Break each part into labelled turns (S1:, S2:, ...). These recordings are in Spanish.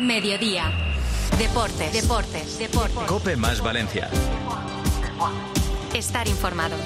S1: Mediodía. Deportes.
S2: COPE más Valencia.
S1: Estar informado.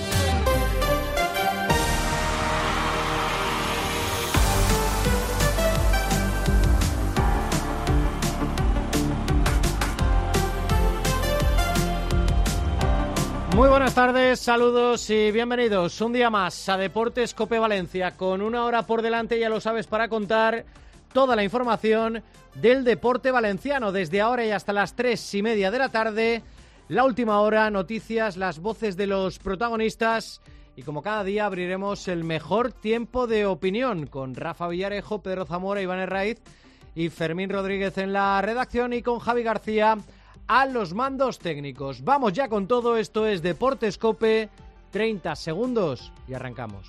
S3: Muy buenas tardes, saludos y bienvenidos un día más a Deportes COPE Valencia, con una hora por delante, ya lo sabes, para contar toda la información del deporte valenciano, desde ahora y hasta las 3:30 de la tarde, la última hora, noticias, las voces de los protagonistas y como cada día abriremos el mejor tiempo de opinión con Rafa Villarejo, Pedro Zamora, Iván Herraiz y Fermín Rodríguez en la redacción y con Javi García a los mandos técnicos. Vamos ya con todo, esto es Deportes COPE, 30 segundos y arrancamos.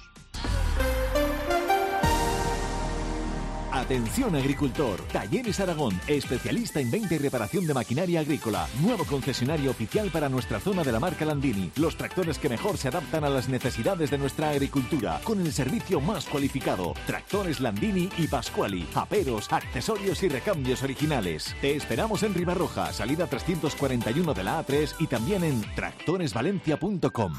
S4: Atención agricultor, Talleres Aragón, especialista en venta y reparación de maquinaria agrícola, nuevo concesionario oficial para nuestra zona de la marca Landini, los tractores que mejor se adaptan a las necesidades de nuestra agricultura, con el servicio más cualificado, tractores Landini y Pasquali, aperos, accesorios y recambios originales. Te esperamos en Ribarroja, salida 341 de la A3 y también en tractoresvalencia.com.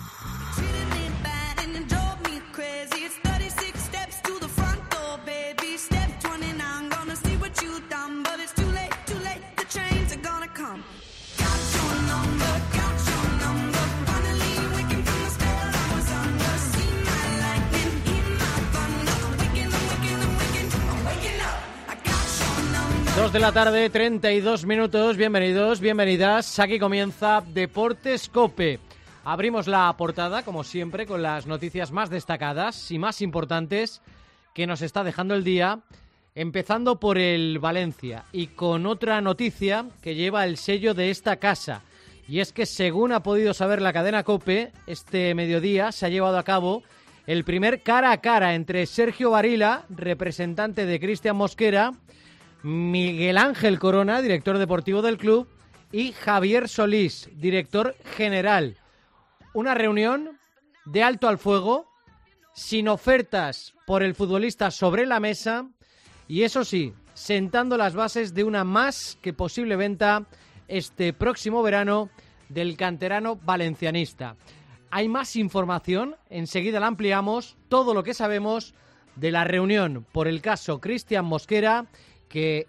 S3: Dos de la tarde, 32 minutos, bienvenidos, bienvenidas, aquí comienza Deportes COPE. Abrimos la portada, como siempre, con las noticias más destacadas y más importantes que nos está dejando el día, empezando por el Valencia y con otra noticia que lleva el sello de esta casa. Y es que, según ha podido saber la cadena COPE, este mediodía se ha llevado a cabo el primer cara a cara entre Sergio Varila, representante de Cristian Mosquera, Miguel Ángel Corona, director deportivo del club, y Javier Solís, director general. Una reunión de alto al fuego, sin ofertas por el futbolista sobre la mesa y, eso sí, sentando las bases de una más que posible venta este próximo verano del canterano valencianista. Hay más información, enseguida la ampliamos, todo lo que sabemos de la reunión por el caso Cristian Mosquera, que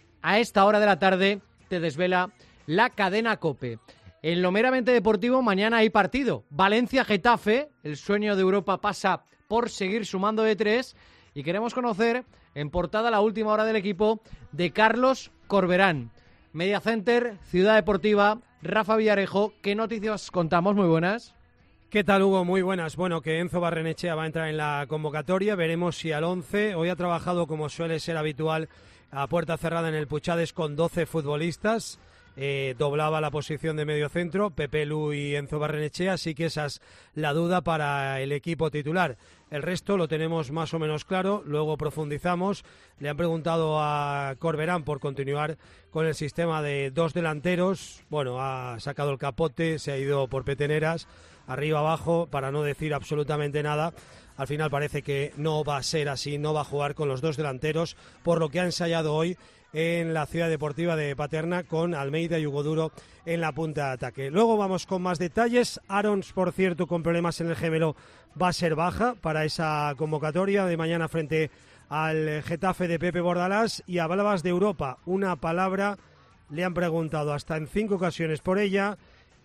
S3: a esta hora de la tarde te desvela la cadena COPE. En lo meramente deportivo, mañana hay partido. Valencia-Getafe, el sueño de Europa pasa por seguir sumando de 3 y queremos conocer en portada la última hora del equipo de Carlos Corberán. Media Center, Ciudad Deportiva, Rafa Villarejo, ¿qué noticias contamos? Muy buenas.
S5: ¿Qué tal, Hugo? Muy buenas. Bueno, que Enzo Barrenechea va a entrar en la convocatoria, veremos si al 11. Hoy ha trabajado, como suele ser habitual, a puerta cerrada en el Puchades con 12 futbolistas. Doblaba la posición de medio centro, Pepe Lu y Enzo Barrenechea, así que esa es la duda para el equipo titular. El resto lo tenemos más o menos claro, luego profundizamos. Le han preguntado a Corberán por continuar con el sistema de dos delanteros. Bueno, ha sacado el capote, se ha ido por peteneras, arriba abajo, para no decir absolutamente nada. Al final parece que no va a ser así, no va a jugar con los dos delanteros, por lo que ha ensayado hoy en la Ciudad Deportiva de Paterna con Almeida y Hugo Duro en la punta de ataque. Luego vamos con más detalles. Arons, por cierto, con problemas en el gemelo, va a ser baja para esa convocatoria de mañana frente al Getafe de Pepe Bordalás. Y hablabas de Europa, una palabra, le han preguntado hasta en 5 ocasiones por ella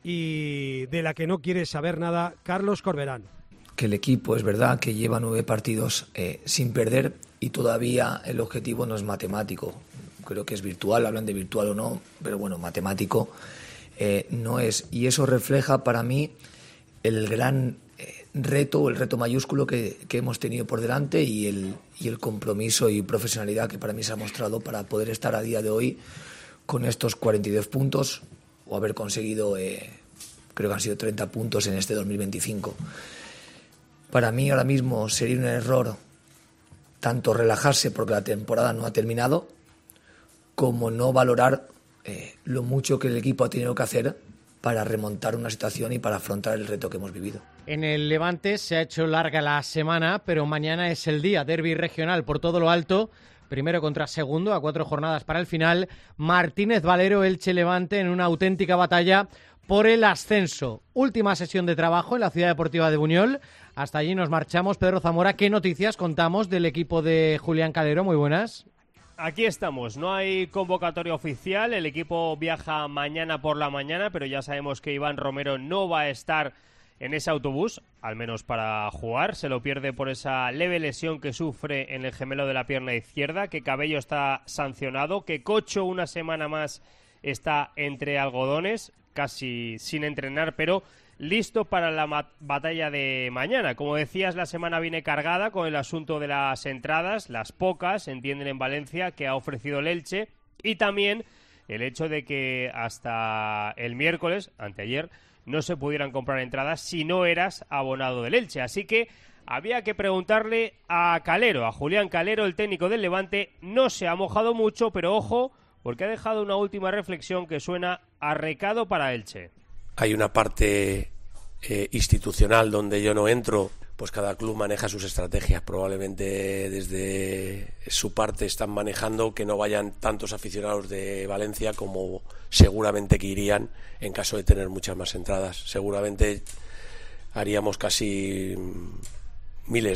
S5: y de la que no quiere saber nada Carlos Corberán.
S6: Que el equipo es verdad que lleva 9 partidos sin perder y todavía el objetivo no es matemático. Creo que es virtual, hablan de virtual o no, pero bueno, matemático no es. Y eso refleja para mí el gran reto, el reto mayúsculo que hemos tenido por delante y el compromiso y profesionalidad que para mí se ha mostrado para poder estar a día de hoy con estos 42 puntos o haber conseguido, creo que han sido 30 puntos en este 2025. Para mí ahora mismo sería un error tanto relajarse porque la temporada no ha terminado, como no valorar lo mucho que el equipo ha tenido que hacer para remontar una situación y para afrontar el reto que hemos vivido.
S3: En el Levante se ha hecho larga la semana, pero mañana es el día, derbi regional por todo lo alto, primero contra segundo, a 4 jornadas para el final. Martínez Valero, Elche Levante, en una auténtica batalla por el ascenso. Última sesión de trabajo en la Ciudad Deportiva de Buñol. Hasta allí nos marchamos. Pedro Zamora, ¿qué noticias contamos del equipo de Julián Calero? Muy buenas.
S7: Aquí estamos, no hay convocatoria oficial, el equipo viaja mañana por la mañana, pero ya sabemos que Iván Romero no va a estar en ese autobús, al menos para jugar, se lo pierde por esa leve lesión que sufre en el gemelo de la pierna izquierda, que Cabello está sancionado, que Cocho una semana más está entre algodones, casi sin entrenar, pero listo para la batalla de mañana. Como decías, la semana viene cargada con el asunto de las entradas, las pocas, entienden en Valencia, que ha ofrecido el Elche, y también el hecho de que hasta el miércoles, anteayer, no se pudieran comprar entradas si no eras abonado del Elche. Así que había que preguntarle a Calero, a Julián Calero, el técnico del Levante. No se ha mojado mucho, pero ojo, porque ha dejado una última reflexión que suena a recado para Elche.
S8: Hay una parte institucional donde yo no entro, pues cada club maneja sus estrategias. Probablemente desde su parte están manejando que no vayan tantos aficionados de Valencia como seguramente que irían en caso de tener muchas más entradas. Seguramente haríamos casi miles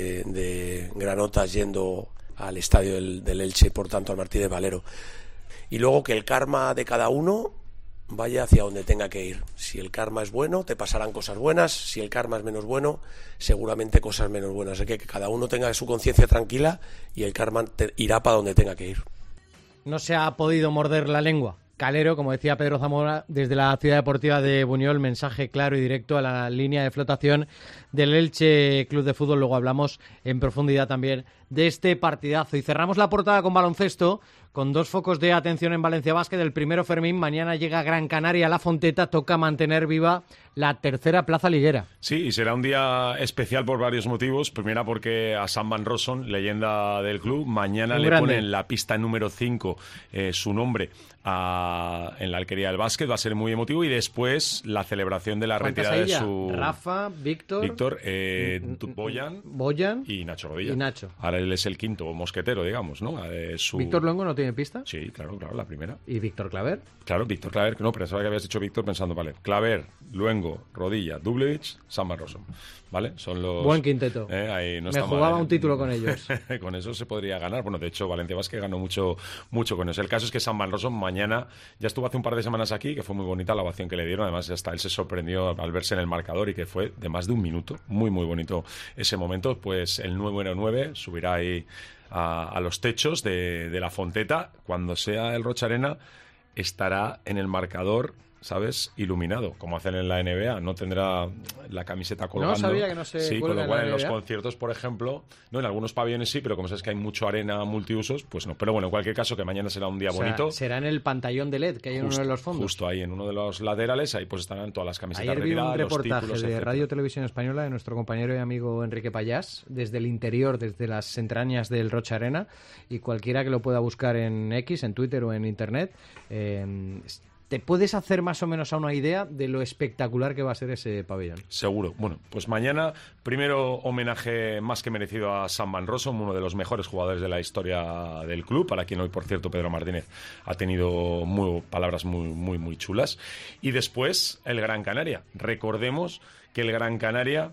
S8: de granotas yendo al estadio del Elche y por tanto al Martínez Valero. Y luego que el karma de cada uno vaya hacia donde tenga que ir. Si el karma es bueno, te pasarán cosas buenas. Si el karma es menos bueno, seguramente cosas menos buenas. Así que cada uno tenga su conciencia tranquila y el karma irá para donde tenga que ir.
S3: No se ha podido morder la lengua. Calero, como decía Pedro Zamora, desde la Ciudad Deportiva de Buñol, mensaje claro y directo a la línea de flotación del Elche Club de Fútbol. Luego hablamos en profundidad también de este partidazo. Y cerramos la portada con baloncesto, con 2 focos de atención en Valencia Basket. El primero, Fermín, mañana llega Gran Canaria a La Fonteta, toca mantener viva la tercera plaza liguera.
S9: Sí, y será un día especial por varios motivos. Primera porque a Sam Van Rossum, leyenda del club, mañana le ponen la pista número 5 su nombre en la alquería del básquet, va a ser muy emotivo. Y después la celebración de la retirada de su...
S3: Rafa, Víctor,
S9: Boyan y Nacho Rodilla.
S3: Y Nacho.
S9: Ahora él es el quinto mosquetero, digamos, ¿no?
S3: ¿Víctor Luengo no tiene pista?
S9: Sí, claro, la primera.
S3: ¿Y Víctor Claver?
S9: Claro, Víctor Claver, no, pensaba que habías dicho Víctor pensando, vale, Claver, Luengo, Rodilla, Dublevich, Sam Van Rossum, ¿vale? Son los...
S3: Buen quinteto.
S9: Ahí no
S3: Me jugaba un título con ellos.
S9: Con eso se podría ganar. Bueno, de hecho, Valencia Basket ganó mucho con eso. El caso es que Sam Van Rossum mañana, ya estuvo hace un par de semanas aquí, que fue muy bonita la ovación que le dieron. Además, hasta él se sorprendió al verse en el marcador y que fue de más de un minuto. Muy, muy bonito ese momento. Pues el número 9 subirá ahí a los techos de La Fonteta. Cuando sea el Rocha Arena, estará en el marcador, ¿sabes? Iluminado, como hacen en la NBA. No tendrá la camiseta colgando.
S3: No sabía que no se
S9: Sí,
S3: cuelga
S9: con lo cual
S3: en
S9: en
S3: la
S9: los
S3: NBA.
S9: conciertos, por ejemplo, no, en algunos pabellones sí, pero como sabes que hay mucho arena multiusos, pues no. Pero bueno, en cualquier caso, que mañana será un día bonito.
S3: Será en el pantallón de LED que hay en uno de los fondos.
S9: Justo ahí, en uno de los laterales, ahí pues estarán todas las camisetas
S3: Ayer vi
S9: retiradas,
S3: un reportaje
S9: los títulos,
S3: de
S9: etcétera.
S3: Radio Televisión Española de nuestro compañero y amigo Enrique Payás, desde el interior, desde las entrañas del Rocha Arena, y cualquiera que lo pueda buscar en X, en Twitter o en Internet, te puedes hacer más o menos a una idea de lo espectacular que va a ser ese pabellón.
S9: Seguro. Bueno, pues mañana, primero homenaje más que merecido a Sam Van Rossum, uno de los mejores jugadores de la historia del club, para quien hoy, por cierto, Pedro Martínez ha tenido palabras muy chulas. Y después, el Gran Canaria. Recordemos que el Gran Canaria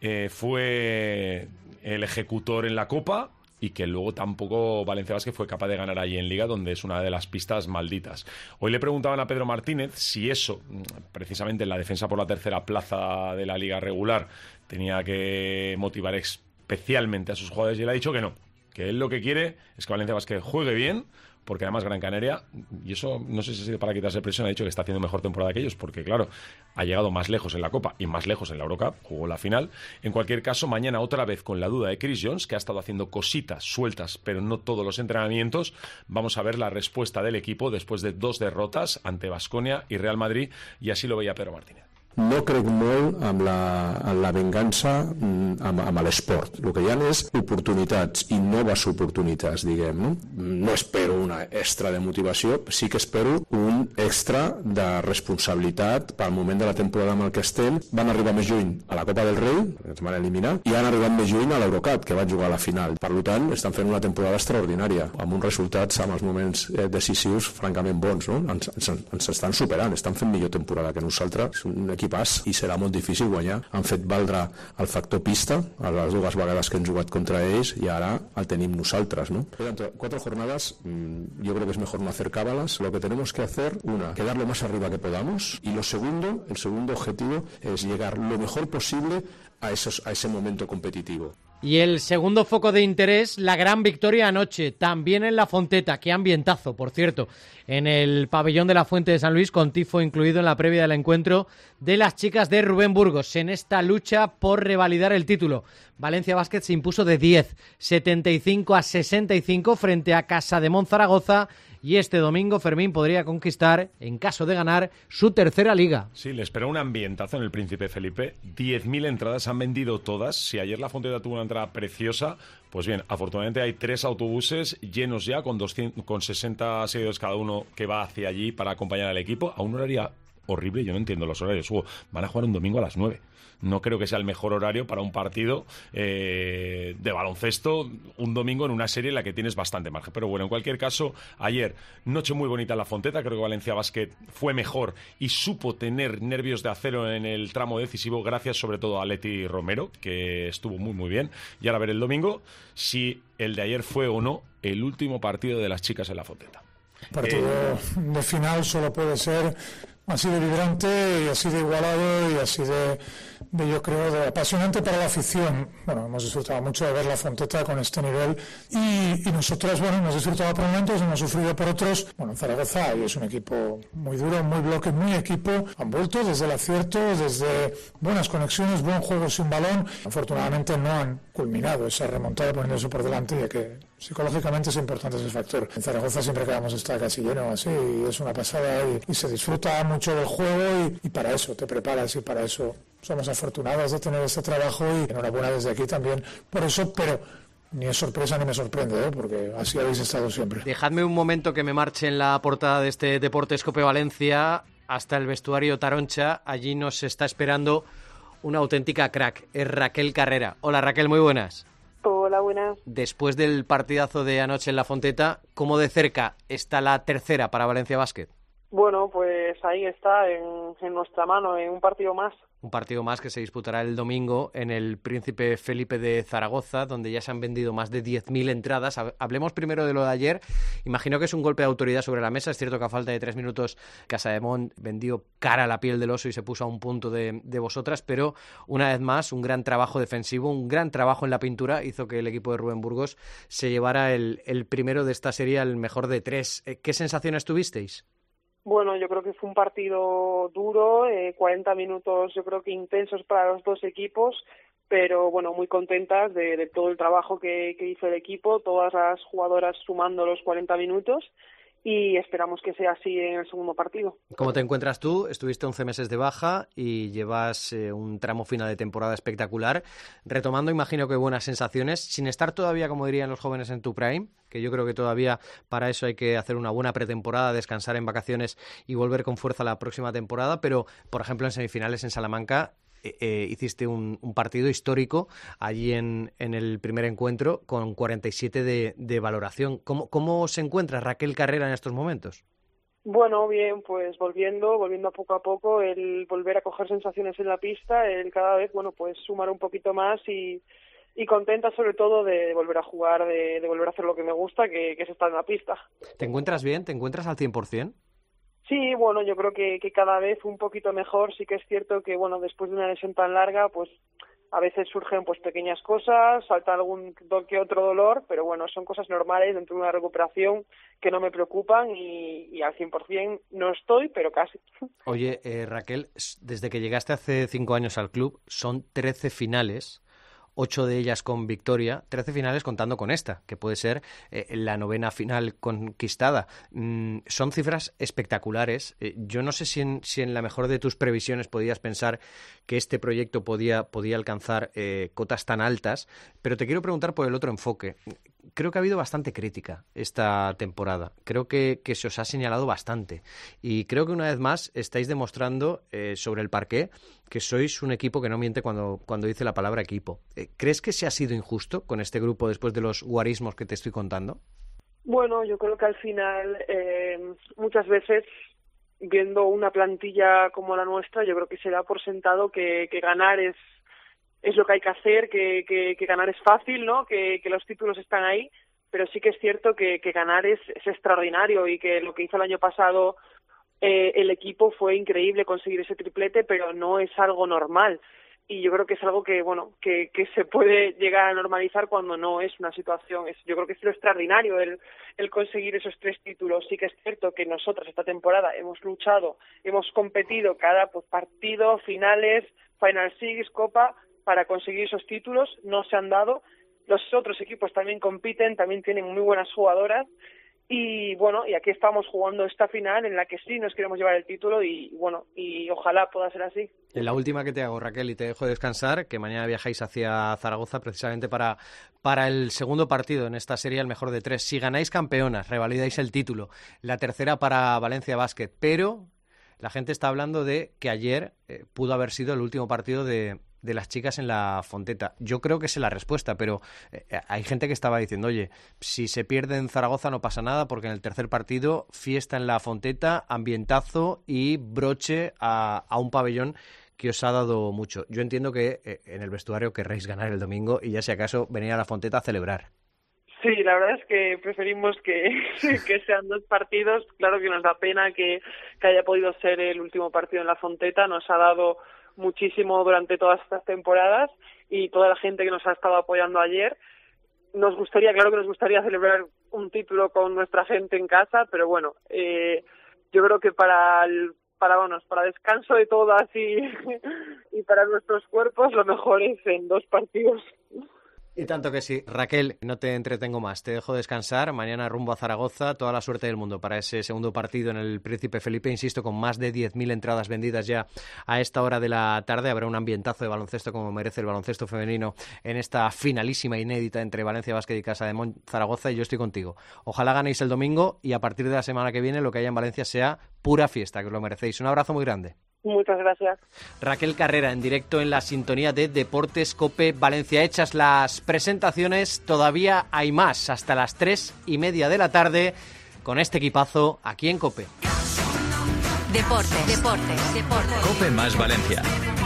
S9: fue el ejecutor en la Copa, y que luego tampoco Valencia Basket fue capaz de ganar allí en Liga, donde es una de las pistas malditas. Hoy le preguntaban a Pedro Martínez si eso, precisamente en la defensa por la tercera plaza de la Liga regular, tenía que motivar especialmente a sus jugadores, y él ha dicho que no, que él lo que quiere es que Valencia Basket juegue bien, porque además Gran Canaria, y eso no sé si ha sido para quitarse presión, ha dicho que está haciendo mejor temporada que ellos, porque claro, ha llegado más lejos en la Copa y más lejos en la Eurocup, jugó la final. En cualquier caso, mañana otra vez con la duda de Chris Jones, que ha estado haciendo cositas sueltas, pero no todos los entrenamientos. Vamos a ver la respuesta del equipo después de 2 derrotas ante Baskonia y Real Madrid, y así lo veía Pedro Martínez.
S10: No crec molt amb la vengança amb l'esport. El que hi ha és oportunitats i noves oportunitats, diguem, no? No espero una extra de motivació, sí que espero un extra de responsabilitat pel moment de la temporada en el que estem. Van arribar més lluny a la Copa del Rei, que ens van eliminar, i han arribat més lluny a l'Eurocup, que van jugar a la final. Per tant, estan fent una temporada extraordinària, amb uns resultats amb els moments decisius francament bons, no? Ens estan superant, estan fent millor temporada que nosaltres. És un equipàs i serà molt difícil guanyar. Han fet valdre el factor pista a les dues vegades que hem jugat contra ells i ara el tenim nosaltres, ¿no? Durante 4 jornadas yo creo que es mejor no hacer cábalas. Lo que tenemos que hacer, quedar lo más arriba que podamos, y el segundo objetivo es llegar lo mejor posible a ese momento competitivo.
S3: Y el segundo foco de interés, la gran victoria anoche, también en La Fonteta, qué ambientazo, por cierto, en el pabellón de la Fuente de San Luis, con tifo incluido en la previa del encuentro de las chicas de Rubén Burgos, en esta lucha por revalidar el título. Valencia Basket se impuso de 10, 75-65 frente a Casademont Zaragoza, y este domingo Fermín podría conquistar, en caso de ganar, su tercera liga.
S9: Sí, le espera un ambientazo en el Príncipe Felipe. 10.000 entradas, han vendido todas. Si ayer la Fonteta tuvo una entrada preciosa, pues bien, afortunadamente hay 3 autobuses llenos ya, con 60 seguidores cada uno, que va hacia allí para acompañar al equipo, a un horario horrible. Yo no entiendo los horarios. Van a jugar un domingo a las 9. No creo que sea el mejor horario para un partido de baloncesto un domingo en una serie en la que tienes bastante margen. Pero bueno, en cualquier caso, ayer, noche muy bonita en La Fonteta. Creo que Valencia Basket fue mejor y supo tener nervios de acero en el tramo decisivo, gracias sobre todo a Leti Romero, que estuvo muy muy bien. Y ahora a ver el domingo si el de ayer fue o no el último partido de las chicas en La Fonteta.
S11: Partido de final solo puede ser así de vibrante y así de igualado y así de yo creo, de apasionante para la afición. Bueno, hemos disfrutado mucho de ver La Fonteta con este nivel y nosotras, bueno, hemos disfrutado por momentos, hemos sufrido por otros. Bueno, Zaragoza y es un equipo muy duro, muy bloque, muy equipo. Han vuelto desde el acierto, desde buenas conexiones, buen juego sin balón. Afortunadamente no han culminado esa remontada poniendo eso por delante, ya que psicológicamente es importante ese factor. En Zaragoza siempre quedamos está casi lleno así y es una pasada y se disfruta mucho del juego y para eso te preparas y para eso somos afortunadas de tener este trabajo y enhorabuena desde aquí también por eso, pero ni es sorpresa ni me sorprende, porque así habéis estado siempre.
S3: Dejadme un momento que me marche en la portada de este Deportes Cope Valencia hasta el vestuario Taroncha. Allí nos está esperando una auténtica crack, es Raquel Carrera. Hola Raquel, muy buenas.
S12: Hola, buenas.
S3: Después del partidazo de anoche en La Fonteta, ¿cómo de cerca está la tercera para Valencia Basket?
S12: Bueno, pues ahí está, en nuestra mano, en un partido más.
S3: Un partido más que se disputará el domingo en el Príncipe Felipe de Zaragoza, donde ya se han vendido más de 10.000 entradas. Hablemos primero de lo de ayer. Imagino que es un golpe de autoridad sobre la mesa. Es cierto que a falta de 3 minutos Casademont vendió cara a la piel del oso y se puso a un punto de vosotras, pero una vez más un gran trabajo defensivo, un gran trabajo en la pintura hizo que el equipo de Rubén Burgos se llevara el primero de esta serie, al mejor de 3. ¿Qué sensaciones tuvisteis?
S12: Bueno, yo creo que fue un partido duro, 40 minutos yo creo que intensos para los dos equipos, pero bueno, muy contentas de todo el trabajo que hizo el equipo, todas las jugadoras sumando los 40 minutos y esperamos que sea así en el segundo partido.
S3: ¿Cómo te encuentras tú? Estuviste 11 meses de baja y llevas un tramo final de temporada espectacular. Retomando, imagino que buenas sensaciones, sin estar todavía, como dirían los jóvenes, en tu prime, que yo creo que todavía para eso hay que hacer una buena pretemporada, descansar en vacaciones y volver con fuerza la próxima temporada, pero, por ejemplo, en semifinales en Salamanca hiciste un partido histórico allí en el primer encuentro con 47 de valoración. ¿Cómo se encuentra Raquel Carrera en estos momentos?
S12: Bueno, bien, pues volviendo poco a poco, el volver a coger sensaciones en la pista, el cada vez, bueno, pues sumar un poquito más y contenta sobre todo de volver a jugar, de volver a hacer lo que me gusta, que es estar en la pista.
S3: ¿Te encuentras bien? ¿Te encuentras al 100%?
S12: Sí, bueno, yo creo que cada vez un poquito mejor. Sí que es cierto que, bueno, después de una lesión tan larga, pues a veces surgen pues pequeñas cosas, salta algún que otro dolor, pero bueno, son cosas normales dentro de una recuperación que no me preocupan y al 100% no estoy, pero casi.
S3: Oye, Raquel, desde que llegaste hace 5 años al club, son 13 finales, 8 de ellas con victoria, 13 finales contando con esta, que puede ser la 9ª final conquistada. Son cifras espectaculares. Yo no sé si en la mejor de tus previsiones podías pensar que este proyecto podía alcanzar cotas tan altas, pero te quiero preguntar por el otro enfoque. Creo que ha habido bastante crítica esta temporada. Creo que se os ha señalado bastante. Y creo que una vez más estáis demostrando sobre el parqué que sois un equipo que no miente cuando dice la palabra equipo. ¿Crees que se ha sido injusto con este grupo después de los guarismos que te estoy contando?
S12: Bueno, yo creo que al final muchas veces, viendo una plantilla como la nuestra, yo creo que se da por sentado que ganar es lo que hay que hacer, que ganar es fácil, ¿no? Que los títulos están ahí, pero sí que es cierto que ganar es extraordinario, y que lo que hizo el año pasado el equipo fue increíble, conseguir ese triplete, pero no es algo normal. Y yo creo que es algo que, bueno, que se puede llegar a normalizar cuando no es una situación. Yo creo que es lo extraordinario el conseguir esos 3 títulos. Sí que es cierto que nosotros esta temporada hemos luchado, hemos competido cada partido, finales, Final Six, Copa, para conseguir esos títulos. No se han dado. Los otros equipos también compiten, también tienen muy buenas jugadoras. Y bueno, y aquí estamos jugando esta final en la que sí nos queremos llevar el título, y bueno, y ojalá pueda ser así.
S3: La última que te hago, Raquel, y te dejo descansar, que mañana viajáis hacia Zaragoza precisamente para el segundo partido en esta serie, el mejor de 3. Si ganáis campeonas, revalidáis el título. La tercera para Valencia Basket, pero la gente está hablando de que ayer pudo haber sido el último partido de las chicas en la Fonteta. Yo creo que es la respuesta, pero hay gente que estaba diciendo, oye, si se pierde en Zaragoza no pasa nada, porque en el tercer partido, fiesta en la Fonteta, ambientazo y broche a un pabellón que os ha dado mucho. Yo entiendo que en el vestuario querréis ganar el domingo y ya si acaso venir a la Fonteta a celebrar.
S12: Sí, la verdad es que preferimos que sean 2 partidos. Claro que nos da pena que haya podido ser el último partido en la Fonteta. Nos ha dado muchísimo durante todas estas temporadas, y toda la gente que nos ha estado apoyando ayer. Nos gustaría celebrar un título con nuestra gente en casa, pero bueno, yo creo que para descanso de todas y para nuestros cuerpos, lo mejor es en 2 partidos.
S3: Y tanto que sí. Raquel, no te entretengo más, te dejo descansar. Mañana rumbo a Zaragoza, toda la suerte del mundo para ese segundo partido en el Príncipe Felipe. Insisto, con más de 10.000 entradas vendidas ya a esta hora de la tarde. Habrá un ambientazo de baloncesto como merece el baloncesto femenino en esta finalísima inédita entre Valencia Basket y Casa de Zaragoza, y yo estoy contigo. Ojalá ganéis el domingo y a partir de la semana que viene lo que haya en Valencia sea pura fiesta, que os lo merecéis. Un abrazo muy grande.
S12: Muchas gracias.
S3: Raquel Carrera, en directo en la sintonía de Deportes COPE Valencia. Hechas las presentaciones, todavía hay más hasta las 3:30 de la tarde con este equipazo aquí en COPE.
S1: Deportes.
S2: COPE más Valencia.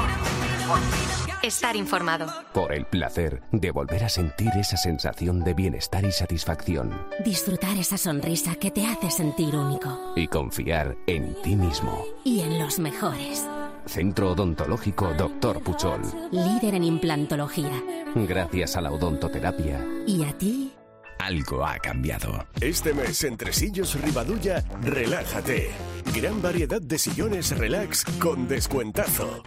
S1: Estar informado.
S13: Por el placer de volver a sentir esa sensación de bienestar y satisfacción.
S14: Disfrutar esa sonrisa que te hace sentir único.
S13: Y confiar en ti mismo.
S14: Y en los mejores.
S13: Centro Odontológico Dr. Puchol.
S14: Líder en implantología.
S13: Gracias a la odontoterapia.
S14: ¿Y a ti?
S13: Algo ha cambiado.
S15: Este mes en Tresillos Ribadulla, relájate. Gran variedad de sillones relax con descuentazo.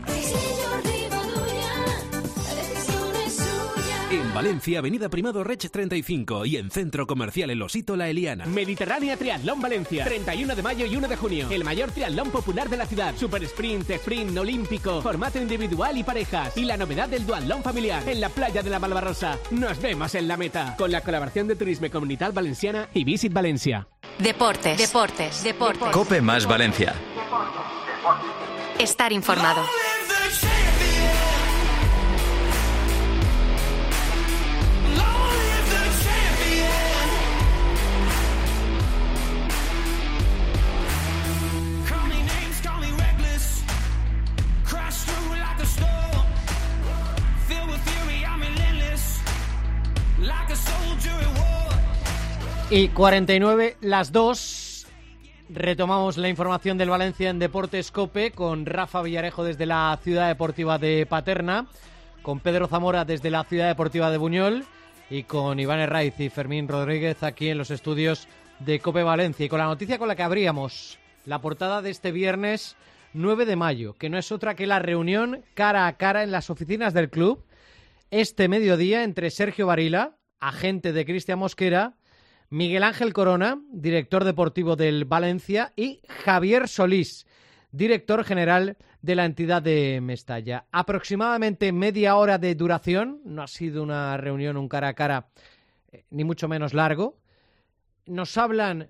S16: En Valencia, Avenida Primado Reig 35 y en Centro Comercial El Osito La Eliana.
S17: Mediterránea Triatlón Valencia, 31 de mayo y 1 de junio. El mayor triatlón popular de la ciudad. Super sprint, olímpico, formato individual y parejas. Y la novedad del duatlón familiar en la playa de la Malvarrosa. Nos vemos en la meta. Con la colaboración de Turisme Comunitat Valenciana y Visit Valencia.
S1: Deportes.
S2: COPE más Valencia.
S1: Estar informado.
S3: Y 49 las 2. Retomamos la información del Valencia en Deportes COPE con Rafa Villarejo desde la Ciudad Deportiva de Paterna, con Pedro Zamora desde la Ciudad Deportiva de Buñol y con Iván Herraiz y Fermín Rodríguez aquí en los estudios de COPE Valencia. Y con la noticia con la que abríamos la portada de este viernes 9 de mayo, que no es otra que la reunión cara a cara en las oficinas del club este mediodía entre Sergio Varila, agente de Cristian Mosquera, Miguel Ángel Corona, director deportivo del Valencia, y Javier Solís, director general de la entidad de Mestalla. Aproximadamente media hora de duración, no ha sido una reunión, un cara a cara, ni mucho menos largo. Nos hablan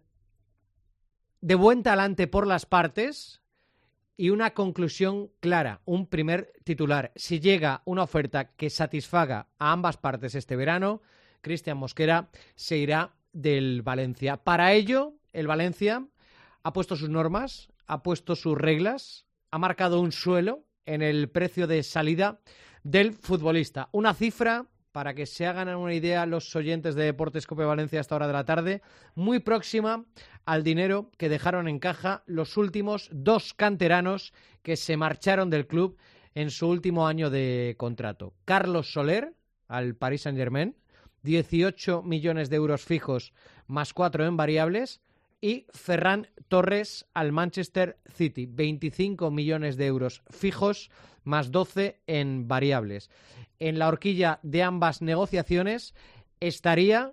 S3: de buen talante por las partes y una conclusión clara, un primer titular. Si llega una oferta que satisfaga a ambas partes este verano, Cristian Mosquera se irá del Valencia. Para ello, el Valencia ha puesto sus normas, ha puesto sus reglas, ha marcado un suelo en el precio de salida del futbolista. Una cifra, para que se hagan una idea los oyentes de Deportes Cope Valencia a esta hora de la tarde, muy próxima al dinero que dejaron en caja los últimos 2 canteranos que se marcharon del club en su último año de contrato. Carlos Soler, al Paris Saint-Germain, 18 millones de euros fijos más 4 en variables, y Ferran Torres al Manchester City, 25 millones de euros fijos más 12 en variables. En la horquilla de ambas negociaciones estaría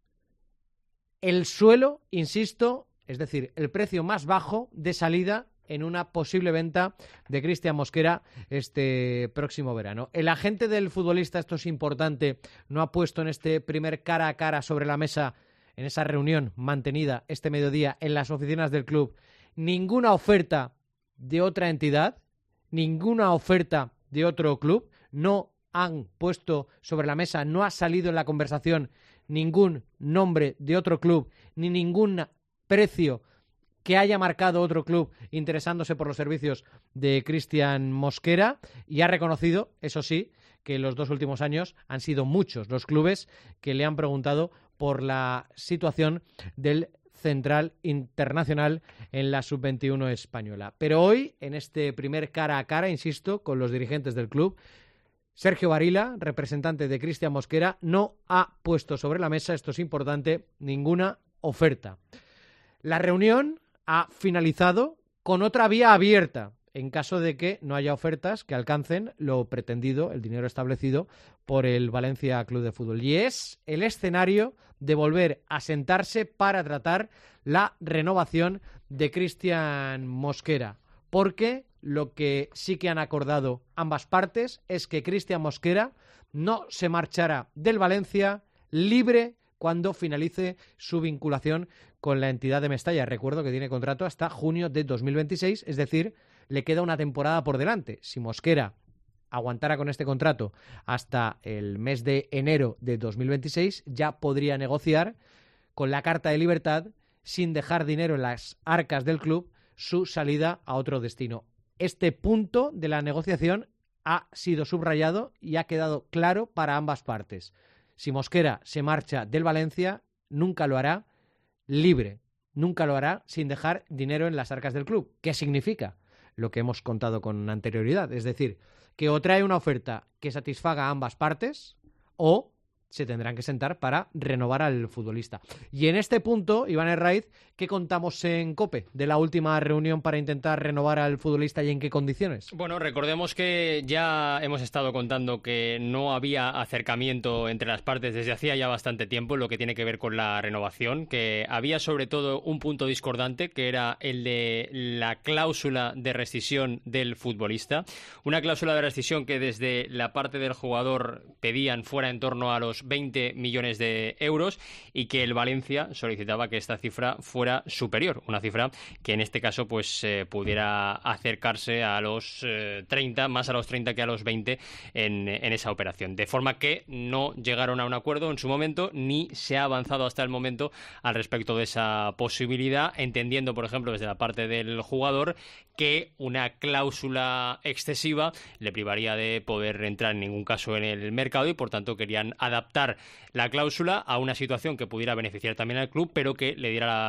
S3: el suelo, insisto, es decir, el precio más bajo de salida en una posible venta de Cristian Mosquera este próximo verano. El agente del futbolista, esto es importante, no ha puesto en este primer cara a cara sobre la mesa, en esa reunión mantenida este mediodía en las oficinas del club, ninguna oferta de otra entidad, ninguna oferta de otro club. No han puesto sobre la mesa, no ha salido en la conversación ningún nombre de otro club, ni ningún precio que haya marcado otro club interesándose por los servicios de Cristian Mosquera, y ha reconocido, eso sí, que en los 2 últimos años han sido muchos los clubes que le han preguntado por la situación del central internacional en la sub-21 española. Pero hoy, en este primer cara a cara, insisto, con los dirigentes del club, Sergio Varila, representante de Cristian Mosquera, no ha puesto sobre la mesa, esto es importante, ninguna oferta. La reunión ha finalizado con otra vía abierta, en caso de que no haya ofertas que alcancen lo pretendido, el dinero establecido por el Valencia Club de Fútbol. Y es el escenario de volver a sentarse para tratar la renovación de Cristian Mosquera. Porque lo que sí que han acordado ambas partes es que Cristian Mosquera no se marchará del Valencia libre cuando finalice su vinculación con la entidad de Mestalla. Recuerdo que tiene contrato hasta junio de 2026, es decir, le queda una temporada por delante. Si Mosquera aguantara con este contrato hasta el mes de enero de 2026, ya podría negociar con la carta de libertad, sin dejar dinero en las arcas del club, su salida a otro destino. Este punto de la negociación ha sido subrayado y ha quedado claro para ambas partes. Si Mosquera se marcha del Valencia, nunca lo hará libre, nunca lo hará sin dejar dinero en las arcas del club. ¿Qué significa? Lo que hemos contado con anterioridad, es decir, que o trae una oferta que satisfaga a ambas partes o se tendrán que sentar para renovar al futbolista. Y en este punto, Iván Herraiz, ¿qué contamos en COPE de la última reunión para intentar renovar al futbolista y en qué condiciones?
S18: Bueno, recordemos que ya hemos estado contando que no había acercamiento entre las partes desde hacía ya bastante tiempo en lo que tiene que ver con la renovación, que había sobre todo un punto discordante, que era el de la cláusula de rescisión del futbolista. Una cláusula de rescisión que desde la parte del jugador pedían fuera en torno a los 20 millones de euros y que el Valencia solicitaba que esta cifra fuera superior, una cifra que en este caso pues pudiera acercarse a los 30, más a los 30 que a los 20 en esa operación, de forma que no llegaron a un acuerdo en su momento ni se ha avanzado hasta el momento al respecto de esa posibilidad, entendiendo por ejemplo desde la parte del jugador que una cláusula excesiva le privaría de poder entrar en ningún caso en el mercado y por tanto querían adaptar la cláusula a una situación que pudiera beneficiar también al club, pero que le diera la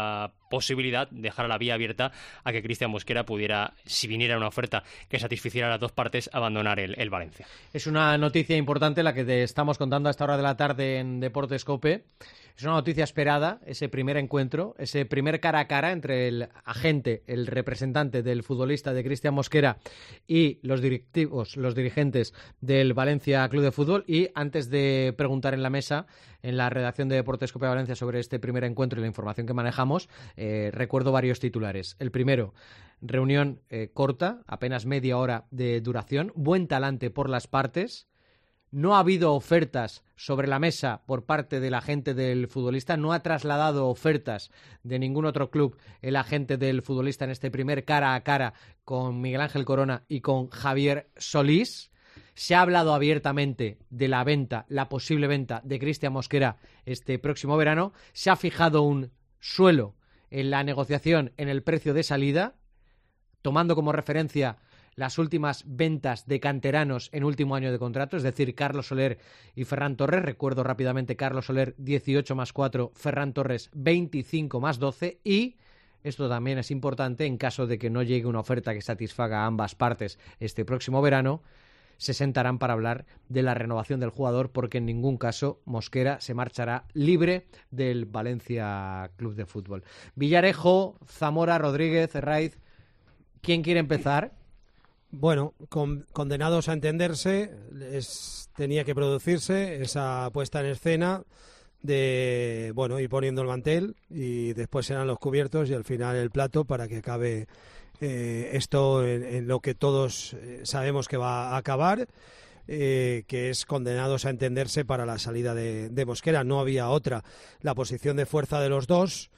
S18: posibilidad, dejar la vía abierta a que Cristian Mosquera pudiera, si viniera una oferta que satisficiera a las dos partes, abandonar el Valencia.
S3: Es una noticia importante la que te estamos contando a esta hora de la tarde en Deportes COPE. Es una noticia esperada, ese primer encuentro, ese primer cara a cara entre el agente, el representante del futbolista de Cristian Mosquera y los directivos, los dirigentes del Valencia Club de Fútbol. Y antes de preguntar en la mesa, en la redacción de Deportes COPE Valencia sobre este primer encuentro y la información que manejamos, recuerdo varios titulares. El primero, reunión corta, apenas media hora de duración, buen talante por las partes. No ha habido ofertas sobre la mesa por parte del agente del futbolista, no ha trasladado ofertas de ningún otro club el agente del futbolista en este primer cara a cara con Miguel Ángel Corona y con Javier Solís. Se ha hablado abiertamente de la venta, la posible venta de Cristian Mosquera este próximo verano. Se ha fijado un suelo en la negociación en el precio de salida, tomando como referencia las últimas ventas de canteranos en último año de contrato, es decir, Carlos Soler y Ferran Torres. Recuerdo rápidamente, Carlos Soler 18 más 4, Ferran Torres 25 más 12 y, esto también es importante, en caso de que no llegue una oferta que satisfaga a ambas partes este próximo verano, se sentarán para hablar de la renovación del jugador, porque en ningún caso Mosquera se marchará libre del Valencia Club de Fútbol. Villarejo, Zamora, Rodríguez, Herraiz, ¿quién quiere empezar?
S5: Bueno, condenados a entenderse, tenía que producirse esa puesta en escena de, bueno, ir poniendo el mantel y después serán los cubiertos y al final el plato para que acabe esto en lo que todos sabemos que va a acabar, que es condenados a entenderse para la salida de Mosquera. No había otra. La posición de fuerza de los dos.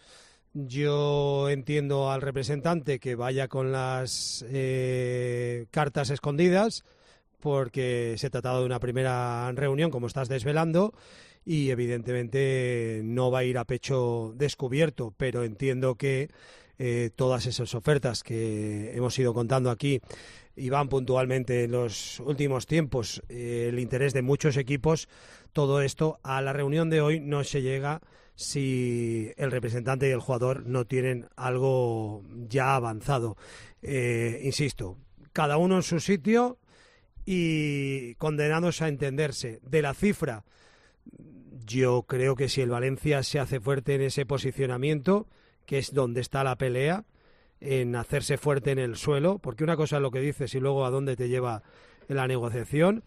S5: Yo entiendo al representante que vaya con las cartas escondidas, porque se trataba de una primera reunión, como estás desvelando, y evidentemente no va a ir a pecho descubierto, pero entiendo que todas esas ofertas que hemos ido contando aquí y van puntualmente en los últimos tiempos, el interés de muchos equipos, todo esto a la reunión de hoy no se llega si el representante y el jugador no tienen algo ya avanzado. Insisto, cada uno en su sitio y condenados a entenderse. De la cifra, yo creo que si el Valencia se hace fuerte en ese posicionamiento, que es donde está la pelea, en hacerse fuerte en el suelo, porque una cosa es lo que dices y luego a dónde te lleva la negociación.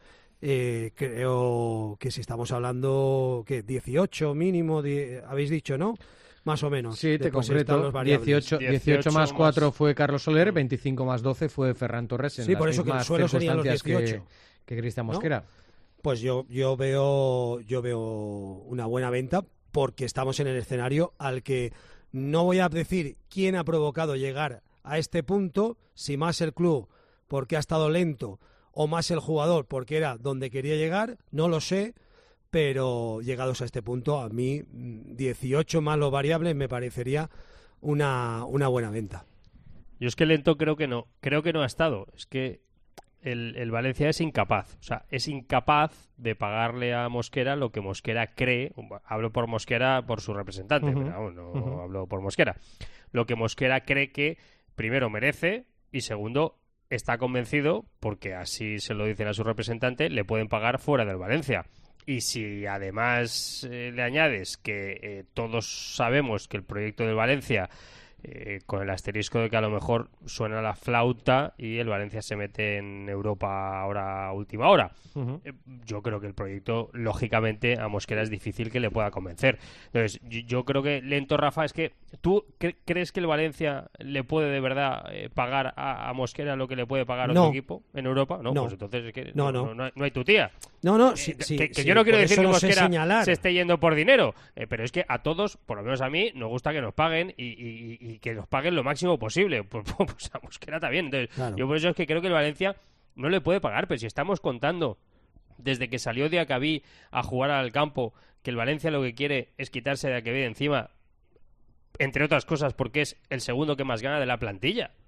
S5: Creo que si estamos hablando que 18 mínimo, habéis dicho, ¿no? Más o menos.
S3: Sí, te concreto, 18 más 4 fue Carlos Soler, 25 más 12 fue Ferran Torres. En
S5: sí,
S3: las
S5: por eso que el suelo serían los 18.
S3: Que Cristian Mosquera.
S5: ¿No? Pues yo veo una buena venta, porque estamos en el escenario al que no voy a decir quién ha provocado llegar a este punto, si más el club porque ha estado lento o más el jugador porque era donde quería llegar, no lo sé, pero llegados a este punto, a mí 18 más los variables me parecería una buena venta.
S7: Yo es que lento creo que no ha estado, es que el Valencia es incapaz, o sea, es incapaz de pagarle a Mosquera lo que Mosquera cree, hablo por Mosquera por su representante, pero no hablo por Mosquera, lo que Mosquera cree que primero merece y segundo está convencido, porque así se lo dicen a su representante, le pueden pagar fuera del Valencia. Y si además le añades que todos sabemos que el proyecto del Valencia, con el asterisco de que a lo mejor suena la flauta y el Valencia se mete en Europa ahora a última hora, yo creo que el proyecto, lógicamente, a Mosquera es difícil que le pueda convencer. Entonces, yo creo que lento, Rafa, es que ¿tú crees que el Valencia le puede de verdad pagar a Mosquera lo que le puede pagar otro equipo en Europa? No, pues entonces es que no hay tu tía. Que yo no quiero decir que Mosquera se esté yendo por dinero, pero es que a todos, por lo menos a mí, nos gusta que nos paguen y que nos paguen lo máximo posible. Pues a Mosquera también. Entonces, claro. Yo por eso es que creo que el Valencia no le puede pagar, pero si estamos contando desde que salió Diacabí a jugar al campo que el Valencia lo que quiere es quitarse a Diacabí de encima, entre otras cosas porque es el segundo que más gana de la plantilla.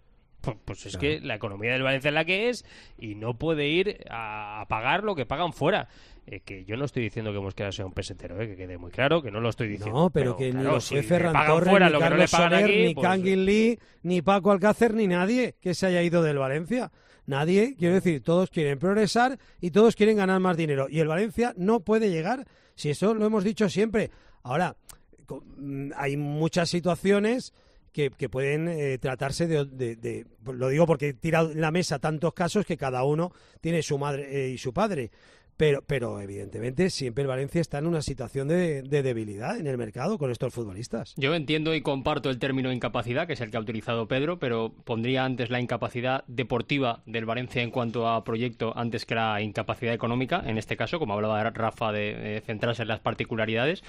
S7: pues es que la economía del Valencia es la que es y no puede ir a pagar lo que pagan fuera. Que yo no estoy diciendo que Mosquera sea un pesetero, que quede muy claro, que no lo estoy diciendo.
S5: No, pero que
S7: claro,
S5: ni lo
S7: si
S5: fue Ferran Torres,
S7: fuera
S5: ni
S7: lo que
S5: Carlos
S7: no le pagan
S5: Soler,
S7: aquí,
S5: ni
S7: pues...
S5: Kangin Lee, ni Paco Alcácer, ni nadie que se haya ido del Valencia. Nadie, quiero decir, todos quieren progresar y todos quieren ganar más dinero. Y el Valencia no puede llegar, si eso lo hemos dicho siempre. Ahora, hay muchas situaciones que pueden tratarse de... Lo digo porque he tirado en la mesa tantos casos que cada uno tiene su madre y su padre. Pero evidentemente siempre el Valencia está en una situación de debilidad en el mercado con estos futbolistas.
S18: Yo entiendo y comparto el término incapacidad, que es el que ha utilizado Pedro, pero pondría antes la incapacidad deportiva del Valencia en cuanto a proyecto antes que la incapacidad económica, en este caso, como hablaba Rafa, de centrarse en las particularidades.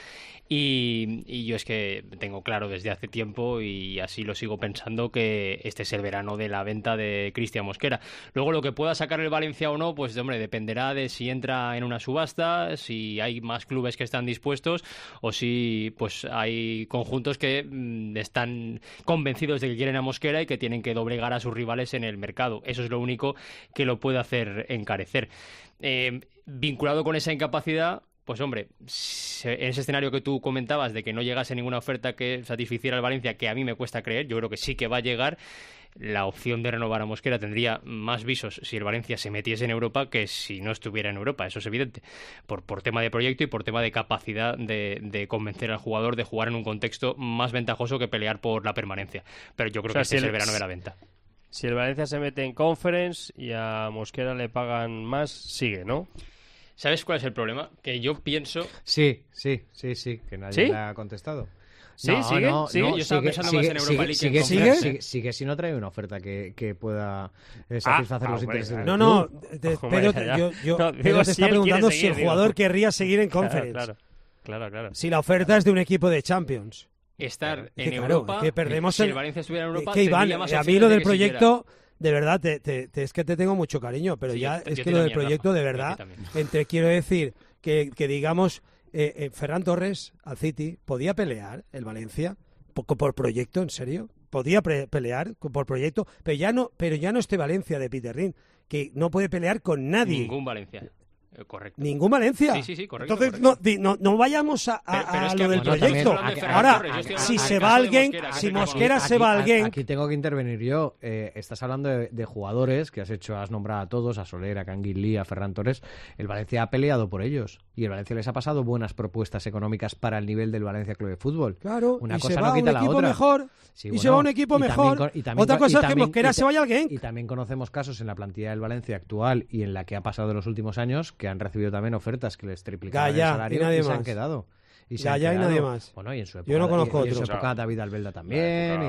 S18: Y yo es que tengo claro desde hace tiempo, y así lo sigo pensando, que este es el verano de la venta de Cristian Mosquera. Luego lo que pueda sacar el Valencia o no, pues hombre, dependerá de si entra en una subasta, si hay más clubes que están dispuestos o si pues hay conjuntos que están convencidos de que quieren a Mosquera y que tienen que doblegar a sus rivales en el mercado. Eso es lo único que lo puede hacer encarecer. Vinculado con esa incapacidad, pues hombre, en ese escenario que tú comentabas de que no llegase ninguna oferta que satisficiera al Valencia, que a mí me cuesta creer, yo creo que sí que va a llegar, la opción de renovar a Mosquera tendría más visos si el Valencia se metiese en Europa que si no estuviera en Europa, eso es evidente, por tema de proyecto y por tema de capacidad de convencer al jugador de jugar en un contexto más ventajoso que pelear por la permanencia. Pero yo creo que este es el verano de la venta.
S7: Si el Valencia se mete en Conference y a Mosquera le pagan más, sigue, ¿no?
S18: ¿Sabes cuál es el problema? Que yo pienso...
S3: Sí, que nadie le ha contestado.
S7: ¿Sí? ¿Sigue?
S18: Yo estaba pensando más en Europa League.
S3: Sigue si no trae una oferta que pueda satisfacer los intereses del
S5: No,
S3: club.
S5: pero Pedro te está preguntando si el jugador querría seguir en Conference.
S7: Claro.
S5: Si la oferta es de un equipo de Champions.
S18: Estar en Europa,
S5: que perdemos
S18: si el Valencia estuviera en Europa,
S5: que Iván,
S18: más
S5: a mí lo del proyecto... De verdad, es que te tengo mucho cariño, pero
S18: sí,
S5: es que lo del proyecto, de verdad, quiero decir que digamos, Ferran Torres al City, ¿podía pelear el Valencia por proyecto, en serio? ¿Podía pelear por proyecto? Pero ya no este Valencia de Peter Rin, que no puede pelear con nadie.
S18: Ningún Valencia. Correcto.
S5: ¿Ningún Valencia?
S18: Sí, correcto.
S5: Entonces
S18: correcto.
S5: No vayamos a lo del proyecto. Ahora, si se va alguien, si Mosquera se va alguien...
S3: Aquí tengo que intervenir yo. Estás hablando de jugadores que has nombrado a todos, a Soler, a Kangin Lee, a Ferran Torres. El Valencia ha peleado por ellos y el Valencia les ha pasado buenas propuestas económicas para el nivel del Valencia Club de Fútbol.
S5: Claro,
S3: una
S5: y
S3: cosa
S5: se va
S3: no quita
S5: un equipo
S3: la otra.
S5: Mejor, y se va un equipo mejor. Otra cosa es que Mosquera se vaya alguien.
S3: Y también conocemos casos en la plantilla del Valencia actual y en la que ha pasado en los últimos años que han recibido también ofertas que les triplicaban el salario y se han quedado.
S5: Y nadie más.
S3: Bueno, y en su época,
S5: yo no conozco
S3: y en su
S5: otro.
S3: época David Albelda también.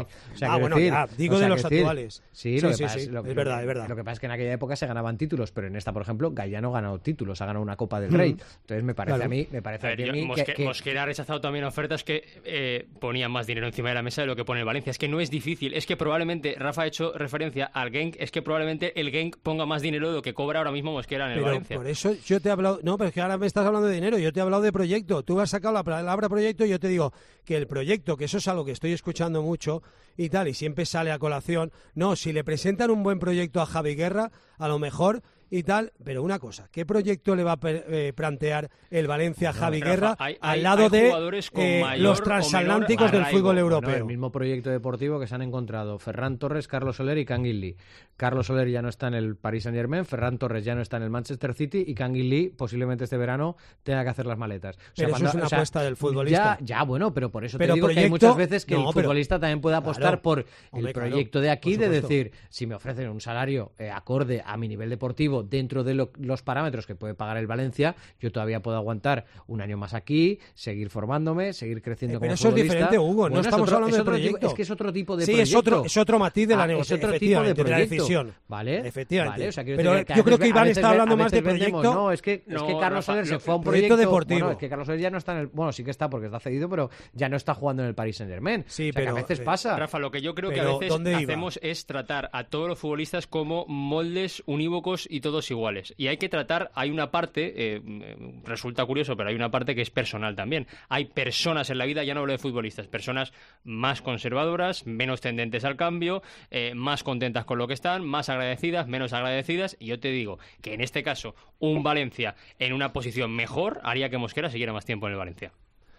S5: Digo de los actuales.
S3: Sí,
S5: es verdad.
S3: Lo que pasa es que en aquella época se ganaban títulos, pero en esta, por ejemplo, Gaya no ha ganado títulos, ha ganado una Copa del Rey. Entonces me parece a mí que
S18: Mosquera ha rechazado también ofertas que ponían más dinero encima de la mesa de lo que pone el Valencia. Es que no es difícil. Es que probablemente, Rafa ha hecho referencia al Genk, es que probablemente el Genk ponga más dinero de lo que cobra ahora mismo Mosquera en el Valencia.
S5: Por eso yo te he hablado... No, pero es que ahora me estás hablando de dinero. Yo te he hablado de proyecto. Tú has sacado la palabra proyecto y yo te digo que el proyecto, que eso es algo que estoy escuchando mucho y tal, y siempre sale a colación. No, si le presentan un buen proyecto a Javi Guerra, a lo mejor y tal, pero una cosa, ¿qué proyecto le va a plantear el Valencia a Javi Guerra al lado de los transatlánticos del fútbol europeo?
S3: El mismo proyecto deportivo que se han encontrado Ferran Torres, Carlos Soler y Kangin Lee. Carlos Soler ya no está en el Paris Saint-Germain, Ferran Torres ya no está en el Manchester City y Kangin Lee posiblemente este verano tenga que hacer las maletas.
S5: Pero eso es una apuesta del futbolista.
S3: Ya, bueno, pero por eso te digo que hay muchas veces que el futbolista también puede apostar por el proyecto de aquí, de decir, si me ofrecen un salario acorde a mi nivel deportivo dentro de los parámetros que puede pagar el Valencia, yo todavía puedo aguantar un año más aquí, seguir formándome, seguir creciendo como futbolista.
S5: Pero eso es diferente, Hugo, no estamos hablando de proyecto.
S3: Es que es otro tipo de proyecto.
S5: Sí, es otro matiz de la negociación,
S3: es otro tipo de
S5: la decisión.
S3: ¿Vale?
S5: Efectivamente.
S3: Vale, o sea,
S5: pero yo creo que Iván está hablando más de proyecto.
S3: No, es que Carlos Soler se fue a un proyecto
S5: deportivo.
S3: Bueno, es que Carlos Soler ya no está en el... Bueno, sí que está porque está cedido, pero ya no está jugando en el Paris Saint-Germain.
S5: Sí,
S3: pero a veces pasa.
S18: Rafa, lo que yo creo que a veces hacemos es tratar a todos los futbolistas como moldes unívocos y todos iguales. Y hay que tratar, hay una parte, resulta curioso, pero hay una parte que es personal también. Hay personas en la vida, ya no hablo de futbolistas, personas más conservadoras, menos tendentes al cambio, más contentas con lo que están, más agradecidas, menos agradecidas. Y yo te digo que en este caso, un Valencia en una posición mejor haría que Mosquera siguiera más tiempo en el Valencia.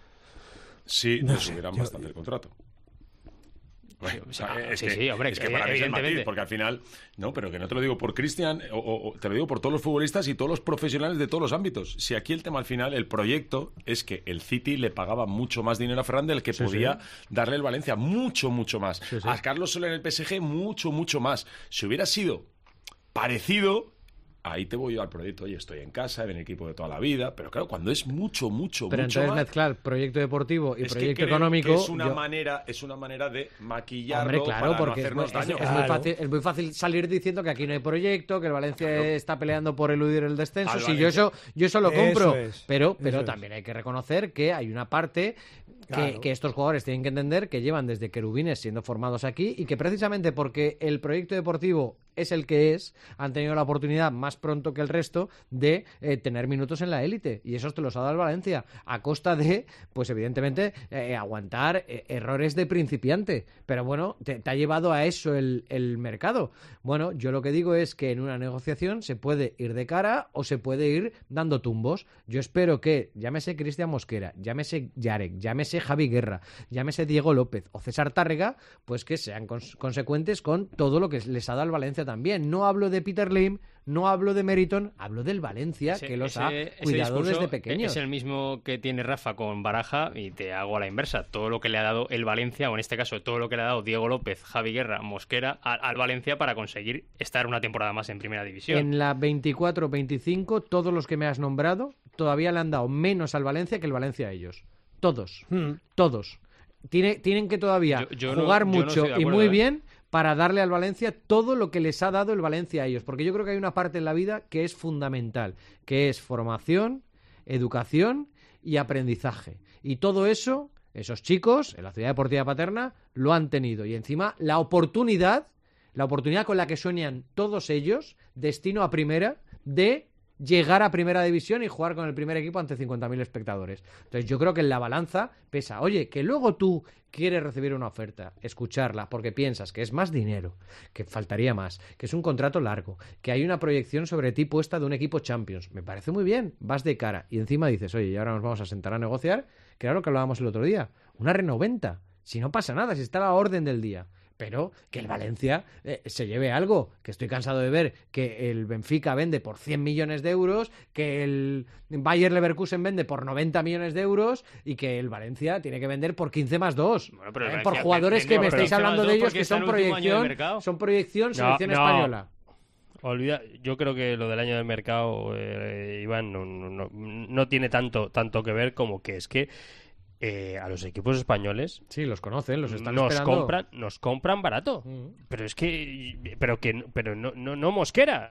S9: Sí, no subirán bastante el contrato. Bueno, es que para mí es el matiz, porque al final, no, pero que no te lo digo por Cristian, o te lo digo por todos los futbolistas y todos los profesionales de todos los ámbitos. Si aquí el tema al final, el proyecto es que el City le pagaba mucho más dinero a Ferran del que podía darle el Valencia, mucho más. A Carlos Soler en el PSG, mucho más. Si hubiera sido parecido, ahí te voy yo al proyecto. Oye, estoy en casa, en el equipo de toda la vida, pero claro, cuando es mucho
S3: pero entonces
S9: más,
S3: mezclar proyecto deportivo y
S9: es
S3: proyecto
S9: que
S3: económico
S9: que es una manera de maquillarlo.
S3: Hombre, claro,
S9: para
S3: porque
S9: no hacernos daño.
S3: es muy fácil salir diciendo que aquí no hay proyecto, que el Valencia está peleando por eludir el descenso. Sí, yo eso lo compro, pero también hay que reconocer que hay una parte que estos jugadores tienen que entender que llevan desde querubines siendo formados aquí y que precisamente porque el proyecto deportivo es el que es, han tenido la oportunidad más pronto que el resto de tener minutos en la élite, y eso te los ha dado el Valencia a costa de, pues evidentemente, aguantar errores de principiante, pero bueno, te ha llevado a eso el mercado. Bueno, yo lo que digo es que en una negociación se puede ir de cara o se puede ir dando tumbos. Yo espero que, llámese Cristian Mosquera, llámese Yarek, llámese Javi Guerra, llámese Diego López o César Tárrega, pues que sean consecuentes con todo lo que les ha dado el Valencia también. No hablo de Peter Lim, no hablo de Meriton, hablo del Valencia, que los ha cuidado desde pequeños.
S18: Es el mismo que tiene Rafa con Baraja, y te hago a la inversa. Todo lo que le ha dado el Valencia, o en este caso todo lo que le ha dado Diego López, Javi Guerra, Mosquera al Valencia para conseguir estar una temporada más en primera división.
S3: En la 24-25, todos los que me has nombrado todavía le han dado menos al Valencia que el Valencia a ellos. Todos. Tienen que todavía jugar mucho y muy bien para darle al Valencia todo lo que les ha dado el Valencia a ellos, porque yo creo que hay una parte en la vida que es fundamental, que es formación, educación y aprendizaje, y todo eso, esos chicos en la Ciudad Deportiva Paterna lo han tenido, y encima la oportunidad con la que sueñan todos ellos, destino a primera, de llegar a primera división y jugar con el primer equipo ante 50.000 espectadores. Entonces yo creo que en la balanza pesa, oye, que luego tú quieres recibir una oferta, escucharla, porque piensas que es más dinero, que faltaría más, que es un contrato largo, que hay una proyección sobre ti puesta de un equipo Champions. Me parece muy bien, vas de cara y encima dices, oye, y ahora nos vamos a sentar a negociar, claro que hablábamos el otro día, una renoventa, si no pasa nada, si está a la orden del día. Pero que el Valencia se lleve algo, que estoy cansado de ver que el Benfica vende por 100 millones de euros, que el Bayer Leverkusen vende por 90 millones de euros y que el Valencia tiene que vender por 15 más 2. Bueno, por jugadores que me estáis hablando de ellos que son proyección selección española.
S7: Olvida, yo creo que lo del año del mercado, Iván, no tiene tanto que ver como que es que a los equipos españoles,
S3: sí, los conocen, los están esperando.
S7: Nos compran barato. Pero es que no Mosquera.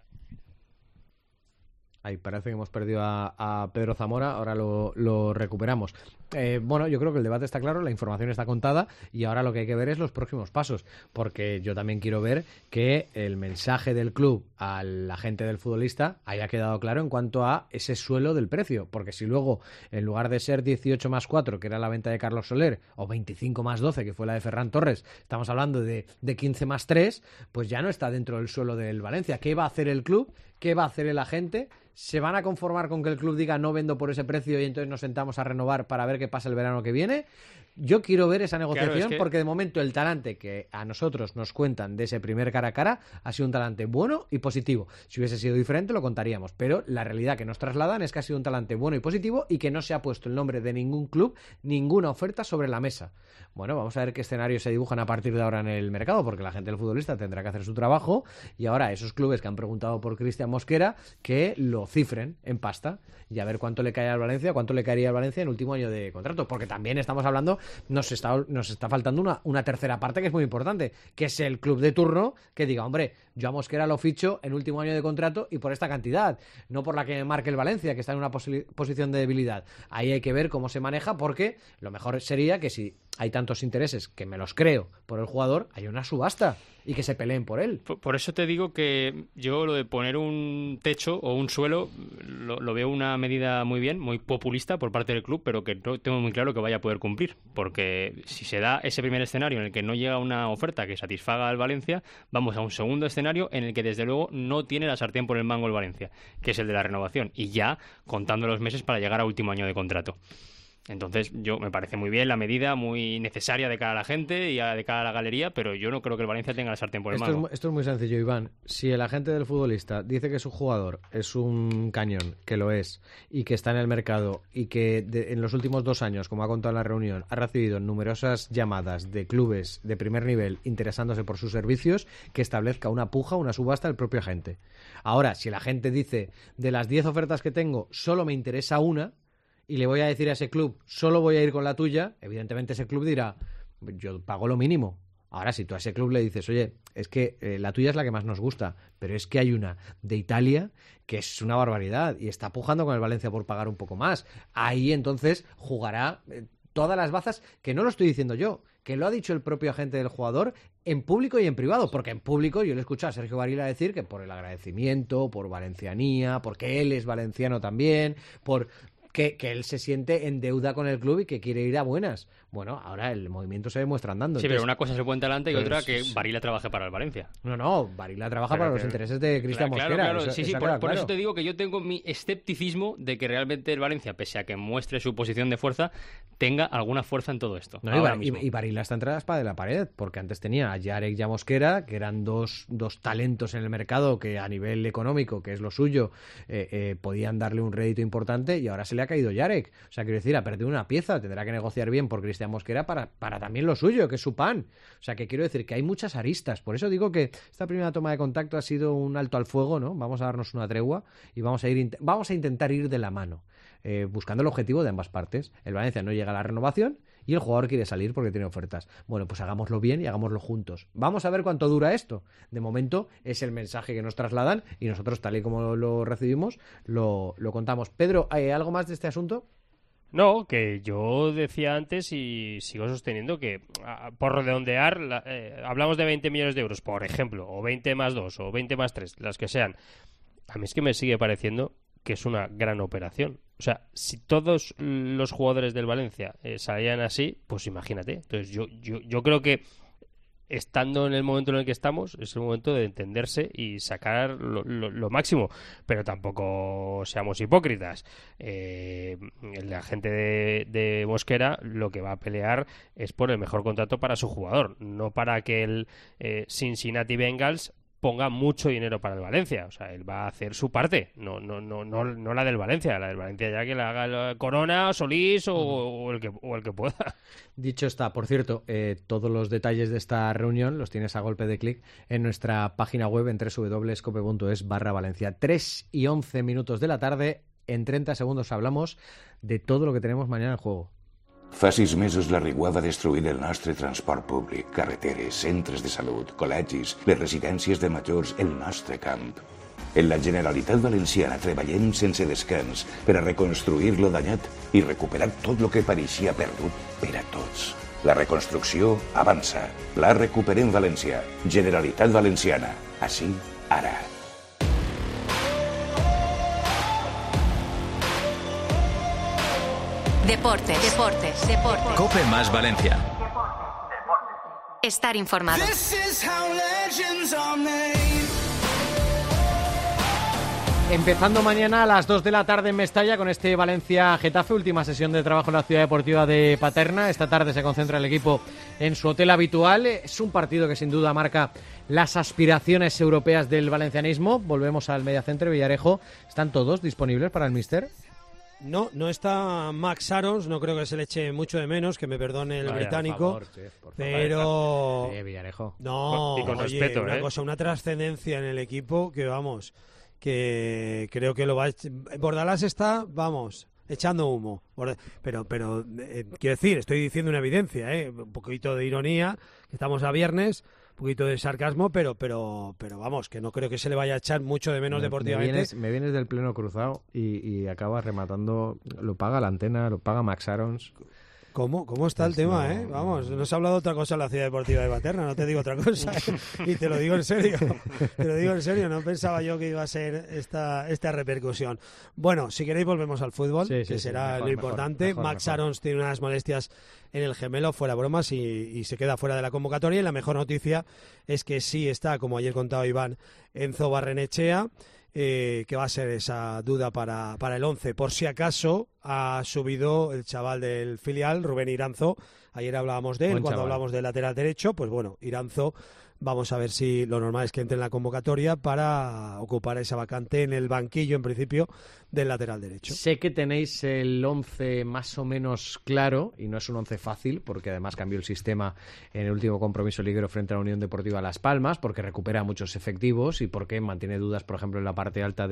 S3: Ahí parece que hemos perdido a Pedro Zamora, ahora lo recuperamos. Bueno, yo creo que el debate está claro, la información está contada y ahora lo que hay que ver es los próximos pasos, porque yo también quiero ver que el mensaje del club a la gente del futbolista haya quedado claro en cuanto a ese suelo del precio, porque si luego, en lugar de ser 18 más 4, que era la venta de Carlos Soler, o 25 más 12, que fue la de Ferran Torres, estamos hablando de 15 más 3, pues ya no está dentro del suelo del Valencia. ¿Qué va a hacer el club? ¿Qué va a hacer el agente? ¿Se van a conformar con que el club diga no vendo por ese precio y entonces nos sentamos a renovar para ver qué pasa el verano que viene? Yo quiero ver esa negociación, porque de momento el talante que a nosotros nos cuentan de ese primer cara a cara ha sido un talante bueno y positivo. Si hubiese sido diferente lo contaríamos, pero la realidad que nos trasladan es que ha sido un talante bueno y positivo y que no se ha puesto el nombre de ningún club, ninguna oferta sobre la mesa. Bueno, vamos a ver qué escenarios se dibujan a partir de ahora en el mercado, porque la gente del futbolista tendrá que hacer su trabajo y ahora esos clubes que han preguntado por Cristian Mosquera que lo cifren en pasta y a ver cuánto le cae al Valencia, cuánto le caería al Valencia en el último año de contrato, porque también estamos hablando, nos está faltando una tercera parte que es muy importante, que es el club de turno que diga, hombre, Yo a Mosquera lo ficho en último año de contrato y por esta cantidad, no por la que marque el Valencia, que está en una posición de debilidad. Ahí hay que ver cómo se maneja, porque lo mejor sería que si hay tantos intereses, que me los creo, por el jugador, haya una subasta y que se peleen por él.
S18: Por eso te digo que yo lo de poner un techo o un suelo lo veo una medida muy bien, muy populista por parte del club, pero que no tengo muy claro que vaya a poder cumplir, porque si se da ese primer escenario en el que no llega una oferta que satisfaga al Valencia, vamos a un segundo escenario en el que desde luego no tiene la sartén por el mango el Valencia, que es el de la renovación, y ya contando los meses para llegar a último año de contrato. Entonces, me parece muy bien la medida, muy necesaria de cara a la gente y de cara a la galería, pero yo no creo que el Valencia tenga la sartén por el mango.
S3: Esto es muy sencillo, Iván. Si el agente del futbolista dice que su jugador es un cañón, que lo es, y que está en el mercado, y que en los últimos 2 años, como ha contado en la reunión, ha recibido numerosas llamadas de clubes de primer nivel interesándose por sus servicios, que establezca una puja, una subasta del propio agente. Ahora, si el agente dice, de las 10 ofertas que tengo, solo me interesa una, y le voy a decir a ese club, solo voy a ir con la tuya, evidentemente ese club dirá, yo pago lo mínimo. Ahora, si tú a ese club le dices, oye, es que la tuya es la que más nos gusta, pero es que hay una de Italia que es una barbaridad y está pujando con el Valencia por pagar un poco más. Ahí entonces jugará todas las bazas, que no lo estoy diciendo yo, que lo ha dicho el propio agente del jugador en público y en privado, porque en público yo le he escuchado a Sergio Barila decir que por el agradecimiento, por valencianía, porque él es valenciano también, por que él se siente en deuda con el club y que quiere ir a buenas. Bueno, ahora el movimiento se demuestra andando.
S18: Sí, entonces, pero una cosa es el puente adelante y otra que Barila trabaje para el Valencia.
S3: No, Barila trabaja para los intereses de Cristian Mosquera.
S18: Claro. Por eso te digo que yo tengo mi escepticismo de que realmente el Valencia, pese a que muestre su posición de fuerza, tenga alguna fuerza en todo esto.
S3: Y Barila está entre la espada de la pared, porque antes tenía a Yarek y a Mosquera, que eran dos talentos en el mercado que a nivel económico, que es lo suyo, podían darle un rédito importante, y ahora se le ha caído Yarek. O sea, quiero decir, ha perdido una pieza, tendrá que negociar bien por Cristian Mosquera para también lo suyo, que es su pan. O sea, que quiero decir que hay muchas aristas. Por eso digo que esta primera toma de contacto ha sido un alto al fuego, ¿no? Vamos a darnos una tregua y vamos a intentar ir de la mano, buscando el objetivo de ambas partes. El Valencia no llega a la renovación y el jugador quiere salir porque tiene ofertas. Bueno, pues hagámoslo bien y hagámoslo juntos. Vamos a ver cuánto dura esto. De momento es el mensaje que nos trasladan y nosotros, tal y como lo recibimos, lo contamos. Pedro, ¿algo más de este asunto?
S7: No, que yo decía antes y sigo sosteniendo que por redondear hablamos de 20 millones de euros, por ejemplo, o 20 más 2 o 20 más 3, las que sean. A mí es que me sigue pareciendo que es una gran operación. O sea, si todos los jugadores del Valencia salían así, pues imagínate. Entonces yo creo que estando en el momento en el que estamos, es el momento de entenderse y sacar lo máximo, pero tampoco seamos hipócritas. La gente de Mosquera lo que va a pelear es por el mejor contrato para su jugador, no para que el Cincinnati Bengals ponga mucho dinero para el Valencia. O sea, él va a hacer su parte, no la del Valencia. La del Valencia ya que la haga Corona, Solís o el que pueda.
S3: Dicho está, por cierto, todos los detalles de esta reunión los tienes a golpe de clic en nuestra página web en www.scope.es/Valencia. 3:11 de la tarde, en 30 segundos hablamos de todo lo que tenemos mañana en juego.
S19: Fa 6 mesos la Rigua va destruir el nostre transport públic, carreteres, centres de salut, col·legis, les residències de majors, el nostre camp. En la Generalitat Valenciana treballem sense descans per a reconstruir lo danyat i recuperar tot lo que pareixia perdut per a tots. La reconstrucció avança. La recuperem València. Generalitat Valenciana. Així, ara.
S1: Deportes.
S2: COPE más Valencia.
S1: Estar informado.
S3: Empezando mañana a las 2 de la tarde en Mestalla con este Valencia-Getafe, última sesión de trabajo en la ciudad deportiva de Paterna. Esta tarde se concentra el equipo en su hotel habitual. Es un partido que sin duda marca las aspiraciones europeas del valencianismo. Volvemos al mediacentro Villarejo. ¿Están todos disponibles para el míster?
S5: No está Max Arons, no creo que se le eche mucho de menos, que me perdone el británico, por favor. Pero...
S3: Villarejo.
S5: No,
S7: y con respeto,
S5: una cosa, una trascendencia en el equipo que vamos, que creo que lo va a... Bordalás está, vamos, echando humo. Pero quiero decir, estoy diciendo una evidencia, un poquito de ironía, que estamos a viernes, poquito de sarcasmo, pero vamos, que no creo que se le vaya a echar mucho de menos deportivamente.
S3: Me vienes del pleno cruzado y acabas rematando, lo paga la Antena, lo paga Max Arons.
S5: ¿Cómo está el tema, eh? Vamos, no se ha hablado de otra cosa en la Ciudad Deportiva de Paterna, no te digo otra cosa, y te lo digo en serio, no pensaba yo que iba a ser esta repercusión. Bueno, si queréis volvemos al fútbol, que será mejor, lo importante. Mejor. Max Arons tiene unas molestias en el gemelo, fuera bromas, y se queda fuera de la convocatoria, y la mejor noticia es que sí está, como ayer contaba Iván, Enzo Barrenechea, que va a ser esa duda para el 11. Por si acaso ha subido el chaval del filial, Rubén Iranzo. Ayer hablábamos de él cuando hablamos del lateral derecho. Pues bueno, Iranzo, vamos a ver si lo normal es que entre en la convocatoria para ocupar esa vacante en el banquillo, en principio, del lateral derecho.
S3: Sé que tenéis el 11 más o menos claro, y no es un 11 fácil, porque además cambió el sistema en el último compromiso liguero frente a la Unión Deportiva Las Palmas, porque recupera muchos efectivos y porque mantiene dudas, por ejemplo, en la parte alta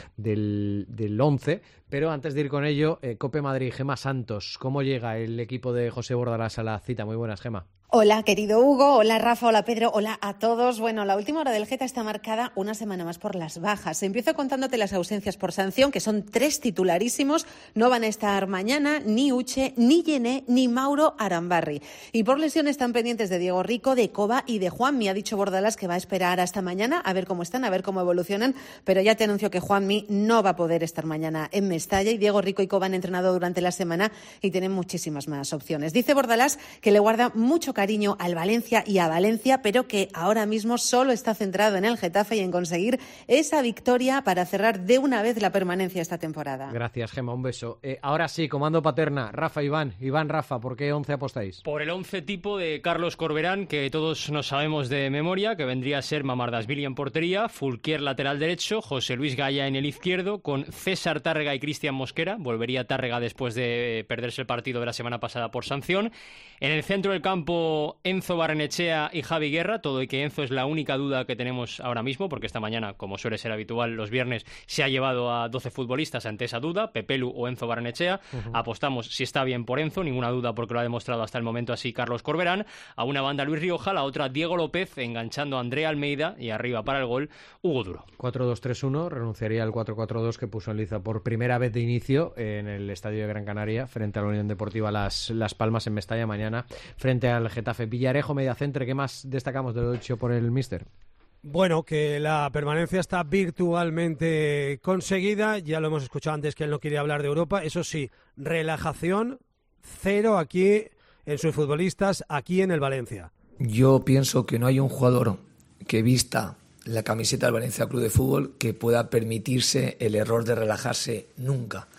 S3: del 11. Pero antes de ir con ello, Cope Madrid, Gema Santos, ¿cómo llega el equipo de José Bordalás a la cita? Muy buenas, Gema.
S20: Hola, querido Hugo, hola Rafa, hola Pedro, hola a todos. Bueno, la última hora del Geta está marcada una semana más por las bajas. Empiezo contándote las ausencias por sanción, que son 3 titularísimos. No van a estar mañana ni Uche, ni Yené, ni Mauro Arambarri. Y por lesión están pendientes de Diego Rico, de Coba y de Juanmi. Ha dicho Bordalás que va a esperar hasta mañana a ver cómo están, a ver cómo evolucionan, pero ya te anuncio que Juanmi no va a poder estar mañana en Mestalla, y Diego Rico y Coba han entrenado durante la semana y tienen muchísimas más opciones. Dice Bordalás que le guarda mucho cariño al Valencia y a Valencia, pero que ahora mismo solo está centrado en el Getafe y en conseguir esa victoria para cerrar de una vez la permanencia esta temporada.
S3: Gracias, Gema, un beso. Ahora sí, comando Paterna, Rafa, Iván, Rafa, ¿por qué 11 apostáis?
S18: Por el 11 tipo de Carlos Corberán, que todos nos sabemos de memoria, que vendría a ser Mamardashvili en portería, Fulquier lateral derecho, José Luis Gaya en el izquierdo, con César Tárrega y Cristian Mosquera. Volvería Tárrega después de perderse el partido de la semana pasada por sanción. En el centro del campo, Enzo Barrenechea y Javi Guerra, todo y que Enzo es la única duda que tenemos ahora mismo, porque esta mañana, como suele ser habitual los viernes, se ha llevado a 12 futbolistas ante esa duda, Pepelu o Enzo Barrenechea. Apostamos si está bien por Enzo, ninguna duda porque lo ha demostrado hasta el momento así Carlos Corberán. A una banda Luis Rioja, la otra Diego López, enganchando a Andrea Almeida, y arriba para el gol Hugo Duro.
S3: 4-2-3-1, renunciaría al 4-4-2 que puso en liza por primera vez de inicio en el estadio de Gran Canaria frente a la Unión Deportiva Las Palmas en Mestalla mañana frente al Getafe. Villarejo, mediacentre, ¿qué más destacamos de lo hecho por el míster?
S5: Bueno, que la permanencia está virtualmente conseguida. Ya lo hemos escuchado antes que él no quiere hablar de Europa. Eso sí, relajación cero aquí en sus futbolistas, aquí en el Valencia.
S6: Yo pienso que no hay un jugador que vista la camiseta del Valencia Club de Fútbol que pueda permitirse el error de relajarse nunca.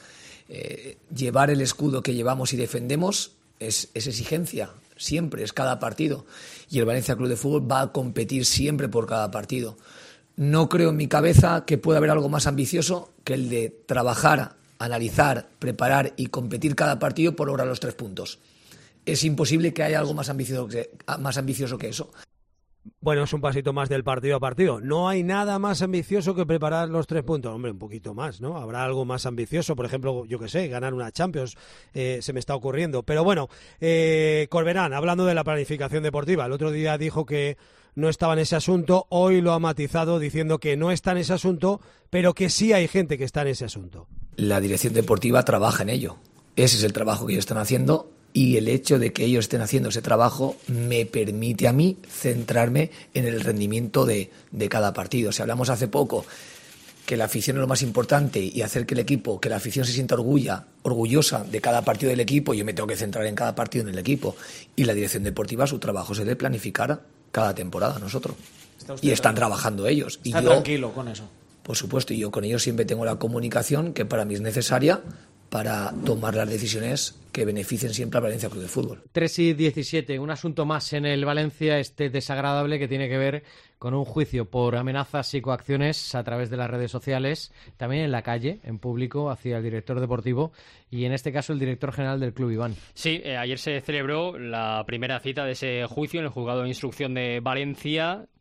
S6: Llevar el escudo que llevamos y defendemos es exigencia, siempre, es cada partido. Y el Valencia Club de Fútbol va a competir siempre por cada partido. No creo en mi cabeza que pueda haber algo más ambicioso que el de trabajar, analizar, preparar y competir cada partido por lograr los 3 puntos. Es imposible que haya algo más ambicioso que eso.
S5: Bueno, es un pasito más del partido a partido. No hay nada más ambicioso que preparar los 3 puntos. Hombre, un poquito más, ¿no? Habrá algo más ambicioso, por ejemplo, yo qué sé, ganar una Champions, se me está ocurriendo. Pero bueno, Corberán, hablando de la planificación deportiva, el otro día dijo que no estaba en ese asunto, hoy lo ha matizado diciendo que no está en ese asunto, pero que sí hay gente que está en ese asunto.
S6: La dirección deportiva trabaja en ello. Ese es el trabajo que ellos están haciendo. Y el hecho de que ellos estén haciendo ese trabajo me permite a mí centrarme en el rendimiento de cada partido. Si hablamos hace poco que la afición es lo más importante y hacer que la afición se sienta orgullosa de cada partido del equipo, yo me tengo que centrar en cada partido en el equipo. Y la dirección deportiva, su trabajo es el de planificar cada temporada nosotros. Y están trabajando ellos.
S21: Está tranquilo con eso.
S6: Por supuesto, y yo con ellos siempre tengo la comunicación que para mí es necesaria para tomar las decisiones que beneficien siempre al Valencia Club de Fútbol.
S3: 3:17, un asunto más en el Valencia, desagradable que tiene que ver con un juicio por amenazas y coacciones a través de las redes sociales, también en la calle, en público, hacia el director deportivo y en este caso el director general del club, Iván.
S18: Sí, ayer se celebró la primera cita de ese juicio en el juzgado de instrucción de Valencia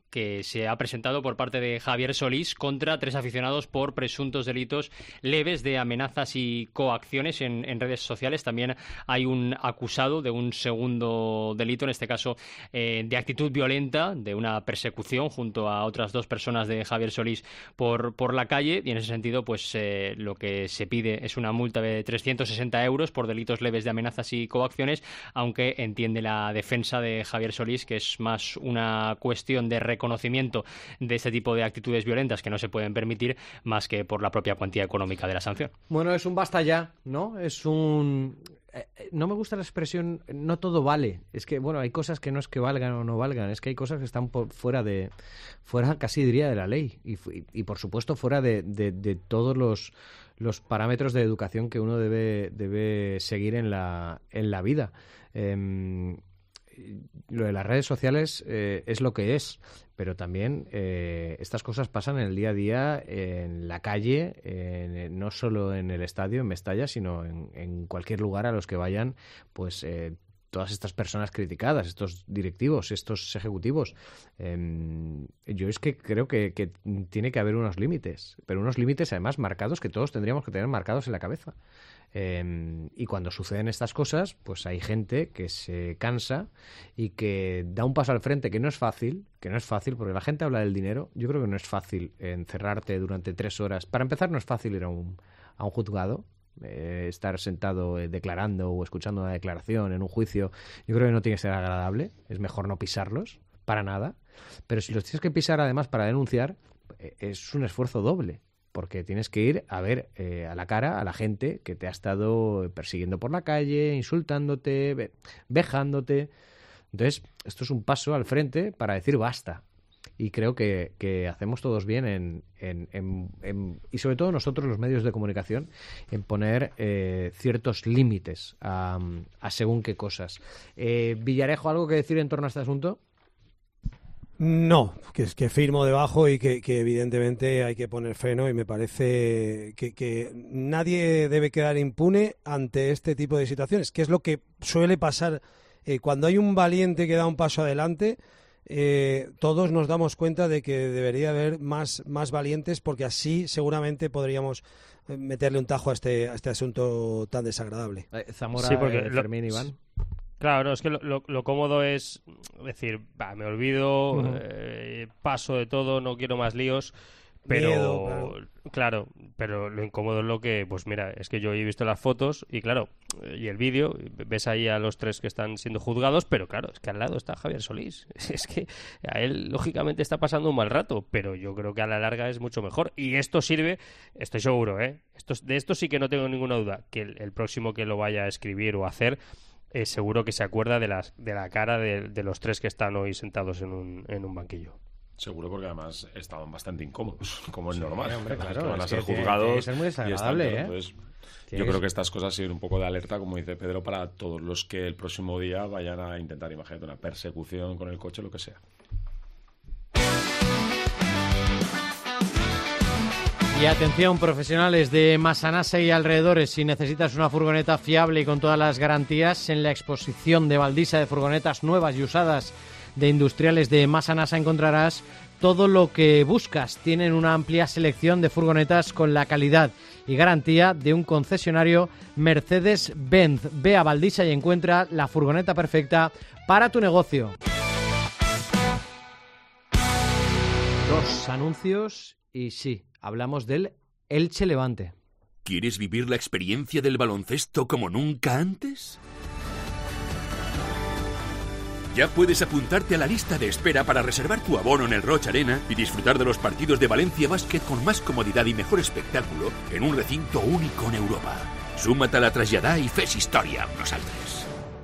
S18: que se ha presentado por parte de Javier Solís contra 3 aficionados por presuntos delitos leves de amenazas y coacciones en redes sociales. También hay un acusado de un segundo delito, en este caso de actitud violenta, de una persecución junto a otras 2 personas de Javier Solís por la calle, y en ese sentido pues lo que se pide es una multa de 360 euros por delitos leves de amenazas y coacciones, aunque entiende la defensa de Javier Solís que es más una cuestión de reconocimiento de este tipo de actitudes violentas que no se pueden permitir, más que por la propia cuantía económica de la sanción.
S3: Bueno, es un basta ya, ¿no? Es un... No me gusta la expresión no todo vale. Es que, bueno, hay cosas que no es que valgan o no valgan, es que hay cosas que están fuera casi diría de la ley y por supuesto fuera de todos los parámetros de educación que uno debe seguir en la vida. Lo de las redes sociales es lo que es, pero también estas cosas pasan en el día a día, en la calle, no solo en el estadio, en Mestalla, sino en cualquier lugar a los que vayan, pues todas estas personas criticadas, estos directivos, estos ejecutivos. Yo es que creo que tiene que haber unos límites, pero unos límites además marcados que todos tendríamos que tener marcados en la cabeza. Y cuando suceden estas cosas, pues hay gente que se cansa y que da un paso al frente, que no es fácil, porque la gente habla del dinero. Yo creo que no es fácil encerrarte durante 3 horas. Para empezar, no es fácil ir a un juzgado, estar sentado declarando o escuchando una declaración en un juicio. Yo creo que no tiene que ser agradable, es mejor no pisarlos, para nada. Pero si los tienes que pisar además para denunciar, es un esfuerzo doble. Porque tienes que ir a ver a la cara a la gente que te ha estado persiguiendo por la calle, insultándote, vejándote. Entonces, esto es un paso al frente para decir basta. Y creo que hacemos todos bien y sobre todo nosotros los medios de comunicación, en poner ciertos límites a según qué cosas. Villarejo, ¿algo que decir en torno a este asunto?
S5: No, que firmo debajo y que evidentemente hay que poner freno, y me parece que nadie debe quedar impune ante este tipo de situaciones, que es lo que suele pasar cuando hay un valiente que da un paso adelante. Todos nos damos cuenta de que debería haber más valientes, porque así seguramente podríamos meterle un tajo a este asunto tan desagradable.
S3: Zamora, sí, porque Fermín, Iván.
S7: Claro, no, es que lo cómodo es decir, me olvido, paso de todo, no quiero más líos, pero miedo, claro, pero lo incómodo es lo que, pues mira, es que yo he visto las fotos y claro, y el vídeo, ves ahí a los 3 que están siendo juzgados, pero claro, es que al lado está Javier Solís, es que a él lógicamente está pasando un mal rato, pero yo creo que a la larga es mucho mejor, y esto sirve, estoy seguro, de esto sí que no tengo ninguna duda, que el próximo que lo vaya a escribir o a hacer, seguro que se acuerda de la cara de los 3 que están hoy sentados en un banquillo.
S9: Seguro, porque además estaban bastante incómodos, como es normal.
S3: Hombre, claro,
S9: que van a ser
S3: tiene
S9: juzgados.
S3: que ser muy desagradable,
S9: entonces, yo creo que estas cosas sirven un poco de alerta, como dice Pedro, para todos los que el próximo día vayan a intentar, imagínate, una persecución con el coche, lo que sea.
S3: Y atención, profesionales de Massanassa y alrededores, si necesitas una furgoneta fiable y con todas las garantías, en la exposición de Valdisa de furgonetas nuevas y usadas de industriales de Massanassa encontrarás todo lo que buscas. Tienen una amplia selección de furgonetas con la calidad y garantía de un concesionario Mercedes-Benz. Ve a Valdisa y encuentra la furgoneta perfecta para tu negocio. 2 anuncios y sí, hablamos del Elche Levante.
S21: ¿Quieres vivir la experiencia del baloncesto como nunca antes? Ya puedes apuntarte a la lista de espera para reservar tu abono en el Roig Arena y disfrutar de los partidos de Valencia Básquet con más comodidad y mejor espectáculo en un recinto único en Europa. Súmate a la traslladà y fes història amb nosaltres.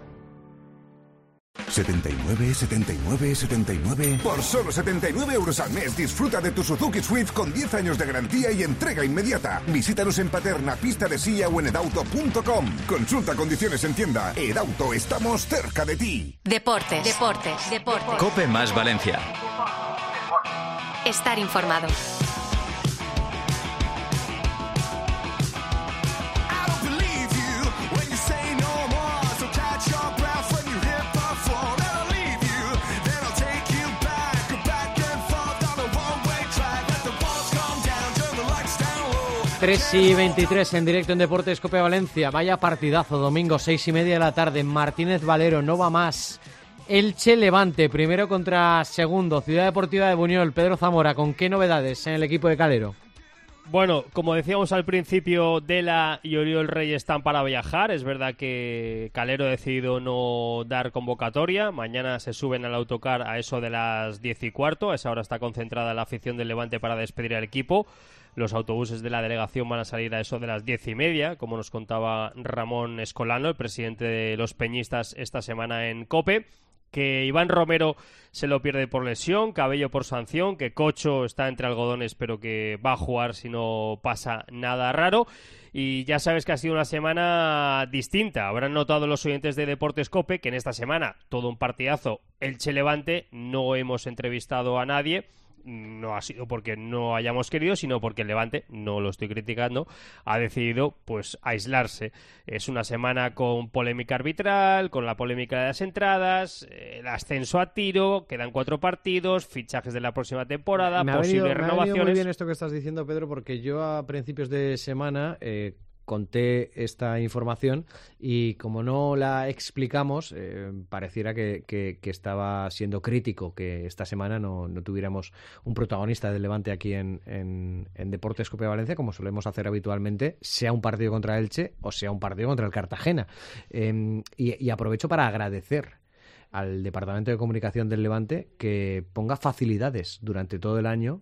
S22: 79, 79, 79. Por solo 79 euros al mes disfruta de tu Suzuki Swift con 10 años de garantía y entrega inmediata. Visítanos en Paterna, Pista de Silla o en edauto.com. Consulta condiciones en tienda. Edauto, estamos cerca de ti.
S1: Deportes.
S2: COPE más Valencia.
S1: Estar informado.
S3: 3:23 en directo en Deportes Cope Valencia. Vaya partidazo, domingo 6:30 de la tarde. Martínez Valero, no va más. Elche Levante, primero contra segundo. Ciudad Deportiva de Buñol. Pedro Zamora, ¿con qué novedades en el equipo de Calero?
S7: Bueno, como decíamos al principio, Dela y Oriol Rey están para viajar. Es verdad que Calero ha decidido no dar convocatoria. Mañana se suben al autocar a eso de las 10:15. A esa hora está concentrada la afición del Levante para despedir al equipo. Los autobuses de la delegación van a salir a eso de las 10:30, como nos contaba Ramón Escolano, el presidente de los peñistas, esta semana en COPE. Que Iván Romero se lo pierde por lesión, Cabello por sanción, que Cocho está entre algodones pero que va a jugar si no pasa nada raro. Y ya sabes que ha sido una semana distinta. Habrán notado los oyentes de Deportes Cope que en esta semana todo un partidazo Elche Levante. No hemos entrevistado a nadie. No ha sido porque no hayamos querido, sino porque el Levante, no lo estoy criticando, ha decidido pues aislarse. Es una semana con polémica arbitral, con la polémica de las entradas, el ascenso a tiro, quedan 4 partidos, fichajes de la próxima temporada, posibles renovaciones. Me ha venido
S3: muy bien esto que estás diciendo, Pedro, porque yo a principios de semana conté esta información y como no la explicamos, pareciera que estaba siendo crítico que esta semana no tuviéramos un protagonista del Levante aquí en Deportes Cope Valencia, como solemos hacer habitualmente, sea un partido contra Elche o sea un partido contra el Cartagena. Y aprovecho para agradecer al Departamento de Comunicación del Levante que ponga facilidades durante todo el año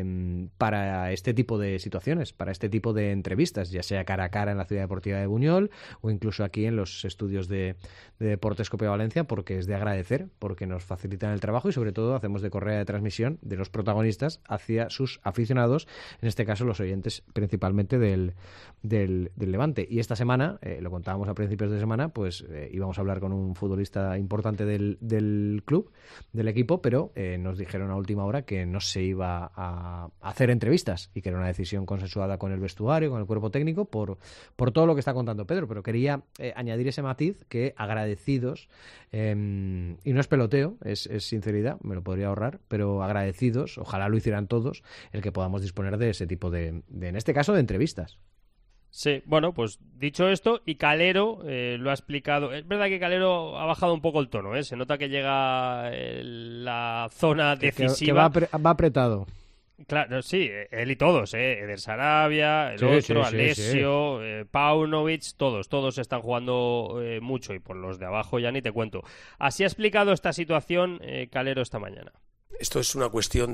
S3: para este tipo de situaciones, para este tipo de entrevistas, ya sea cara a cara en la Ciudad Deportiva de Buñol o incluso aquí en los estudios de Deportes Cope Valencia, porque es de agradecer, porque nos facilitan el trabajo y sobre todo hacemos de correa de transmisión de los protagonistas hacia sus aficionados, en este caso los oyentes principalmente del Levante. Y esta semana, lo contábamos a principios de semana, pues íbamos a hablar con un futbolista importante del club, del equipo, pero nos dijeron a última hora que no se iba a hacer entrevistas y que era una decisión consensuada con el vestuario, con el cuerpo técnico, por todo lo que está contando Pedro, pero quería añadir ese matiz que agradecidos, y no es peloteo, es sinceridad, me lo podría ahorrar, pero agradecidos, ojalá lo hicieran todos, el que podamos disponer de ese tipo de en este caso, de entrevistas.
S7: Sí, bueno, pues dicho esto, y Calero lo ha explicado. Es verdad que Calero ha bajado un poco el tono, se nota que llega la zona decisiva.
S3: Que va apretado.
S7: Claro, sí, él y todos, Eder Sarabia, Alessio, Paunovic, todos están jugando mucho y por los de abajo ya ni te cuento. Así ha explicado esta situación Calero esta mañana.
S4: Esto es una cuestión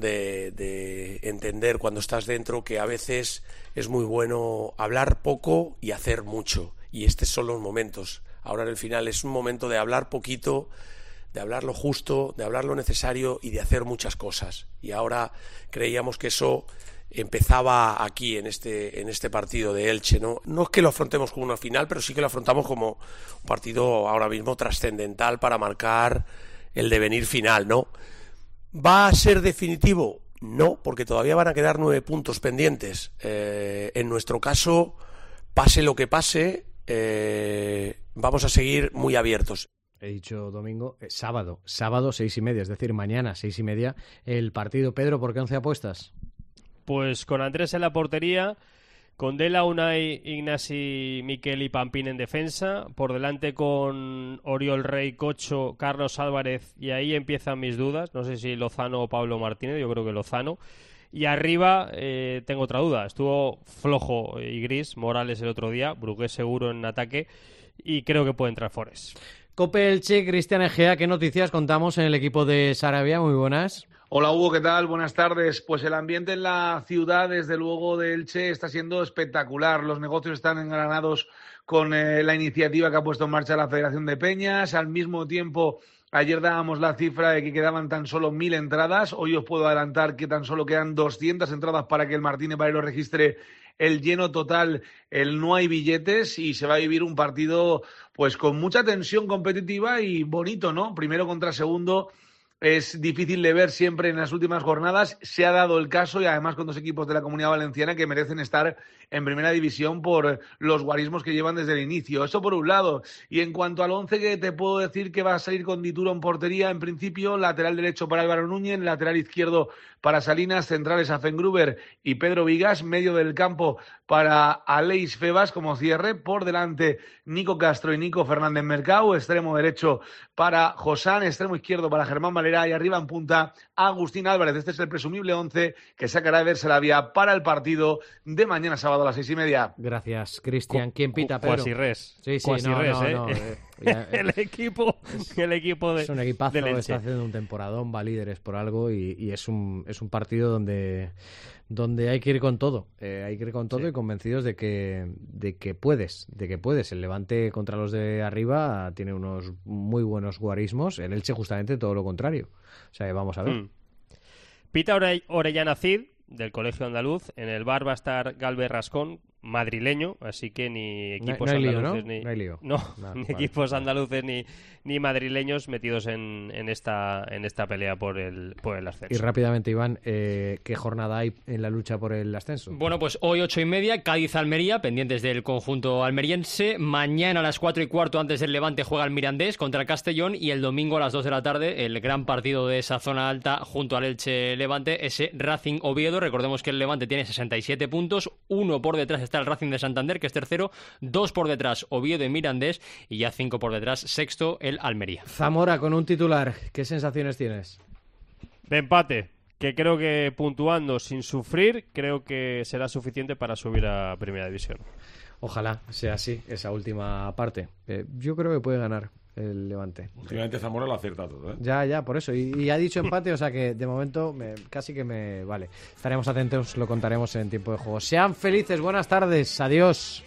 S4: de entender cuando estás dentro que a veces es muy bueno hablar poco y hacer mucho, y estos son los momentos. Ahora en el final es un momento de hablar poquito, de hablar lo justo, de hablar lo necesario y de hacer muchas cosas. Y ahora creíamos que eso empezaba aquí en este partido de Elche, ¿no? No es que lo afrontemos como una final, pero sí que lo afrontamos como un partido ahora mismo trascendental para marcar el devenir final, ¿no? ¿Va a ser definitivo? No, porque todavía van a quedar 9 puntos pendientes. En nuestro caso, pase lo que pase, vamos a seguir muy abiertos.
S3: He dicho domingo, sábado 6:30, es decir, mañana 6:30 el partido. Pedro, ¿por qué 11 apuestas?
S7: Pues con Andrés en la portería, con Dela, Unai, Ignasi, Miquel y Pampín en defensa, por delante con Oriol Rey, Cocho, Carlos Álvarez, y ahí empiezan mis dudas, no sé si Lozano o Pablo Martínez, yo creo que Lozano. Y arriba tengo otra duda, estuvo flojo y gris Morales el otro día, Brugué seguro en ataque, y creo que puede entrar Forés.
S3: Cope Elche, Cristian Egea, ¿qué noticias contamos en el equipo de Sarabia? Muy buenas.
S8: Hola Hugo, ¿qué tal? Buenas tardes. Pues el ambiente en la ciudad, desde luego, de Elche está siendo espectacular. Los negocios están engranados con la iniciativa que ha puesto en marcha la Federación de Peñas. Al mismo tiempo, ayer dábamos la cifra de que quedaban tan solo 1.000 entradas. Hoy os puedo adelantar que tan solo quedan 200 entradas para que el Martínez Valero registre el lleno total, el no hay billetes, y se va a vivir un partido pues con mucha tensión competitiva y bonito, ¿no? Primero contra segundo, es difícil de ver siempre en las últimas jornadas. Se ha dado el caso, y además con dos equipos de la Comunidad Valenciana que merecen estar en primera división por los guarismos que llevan desde el inicio. Eso por un lado. Y en cuanto al 11, que te puedo decir que va a salir con Dituro en portería, en principio, lateral derecho para Álvaro Núñez, lateral izquierdo para Salinas, centrales a Fengruber y Pedro Vigas, medio del campo para Aleix Febas como cierre, por delante Nico Castro y Nico Fernández Mercado, extremo derecho para Josán, extremo izquierdo para Germán Valera y arriba en punta Agustín Álvarez. Este es el presumible 11 que sacará de Bersarabia para el partido de mañana sábado a las 6:30.
S3: Gracias, Cristian. ¿Quién pita, Pedro?
S7: Cuasi res.
S3: Sí,
S7: Cuasi
S3: no,
S7: res,
S3: no.
S7: El equipo de
S3: es un equipazo
S7: del
S3: que
S7: Elche.
S3: está haciendo un temporadón, va líderes por algo y es un partido donde hay que ir con todo. Hay que ir con todo y convencidos de que puedes. El Levante contra los de arriba tiene unos muy buenos guarismos. El Elche justamente todo lo contrario. O sea, vamos a ver.
S7: Pita Orellana Cid, del Colegio Andaluz. En el bar va a estar Galvez Rascón, madrileño, así que ni equipos andaluces ni equipos andaluces ni madrileños metidos en esta pelea por el ascenso.
S3: Y rápidamente, Iván, ¿qué jornada hay en la lucha por el ascenso?
S18: Bueno, pues hoy 8:30, Cádiz-Almería, pendientes del conjunto almeriense. Mañana a las 4:15, antes del Levante, juega el Mirandés contra el Castellón, y el domingo a las 2 de la tarde, el gran partido de esa zona alta junto al Elche Levante, ese Racing Oviedo. Recordemos que el Levante tiene 67 puntos, 1 por detrás está el Racing de Santander, que es tercero, 2 por detrás Oviedo y Mirandés, y ya 5 por detrás, sexto el Almería.
S3: Zamora, con un titular, ¿qué sensaciones tienes?
S7: De empate, que creo que puntuando sin sufrir, creo que será suficiente para subir a Primera División.
S3: Ojalá sea así, esa última parte. Yo creo que puede ganar el Levante.
S9: Últimamente Zamora lo acierta todo, ¿eh?
S3: Ya, por eso. Y ha dicho empate, o sea que de momento casi que me vale. Estaremos atentos, lo contaremos en tiempo de juego. Sean felices, buenas tardes, adiós.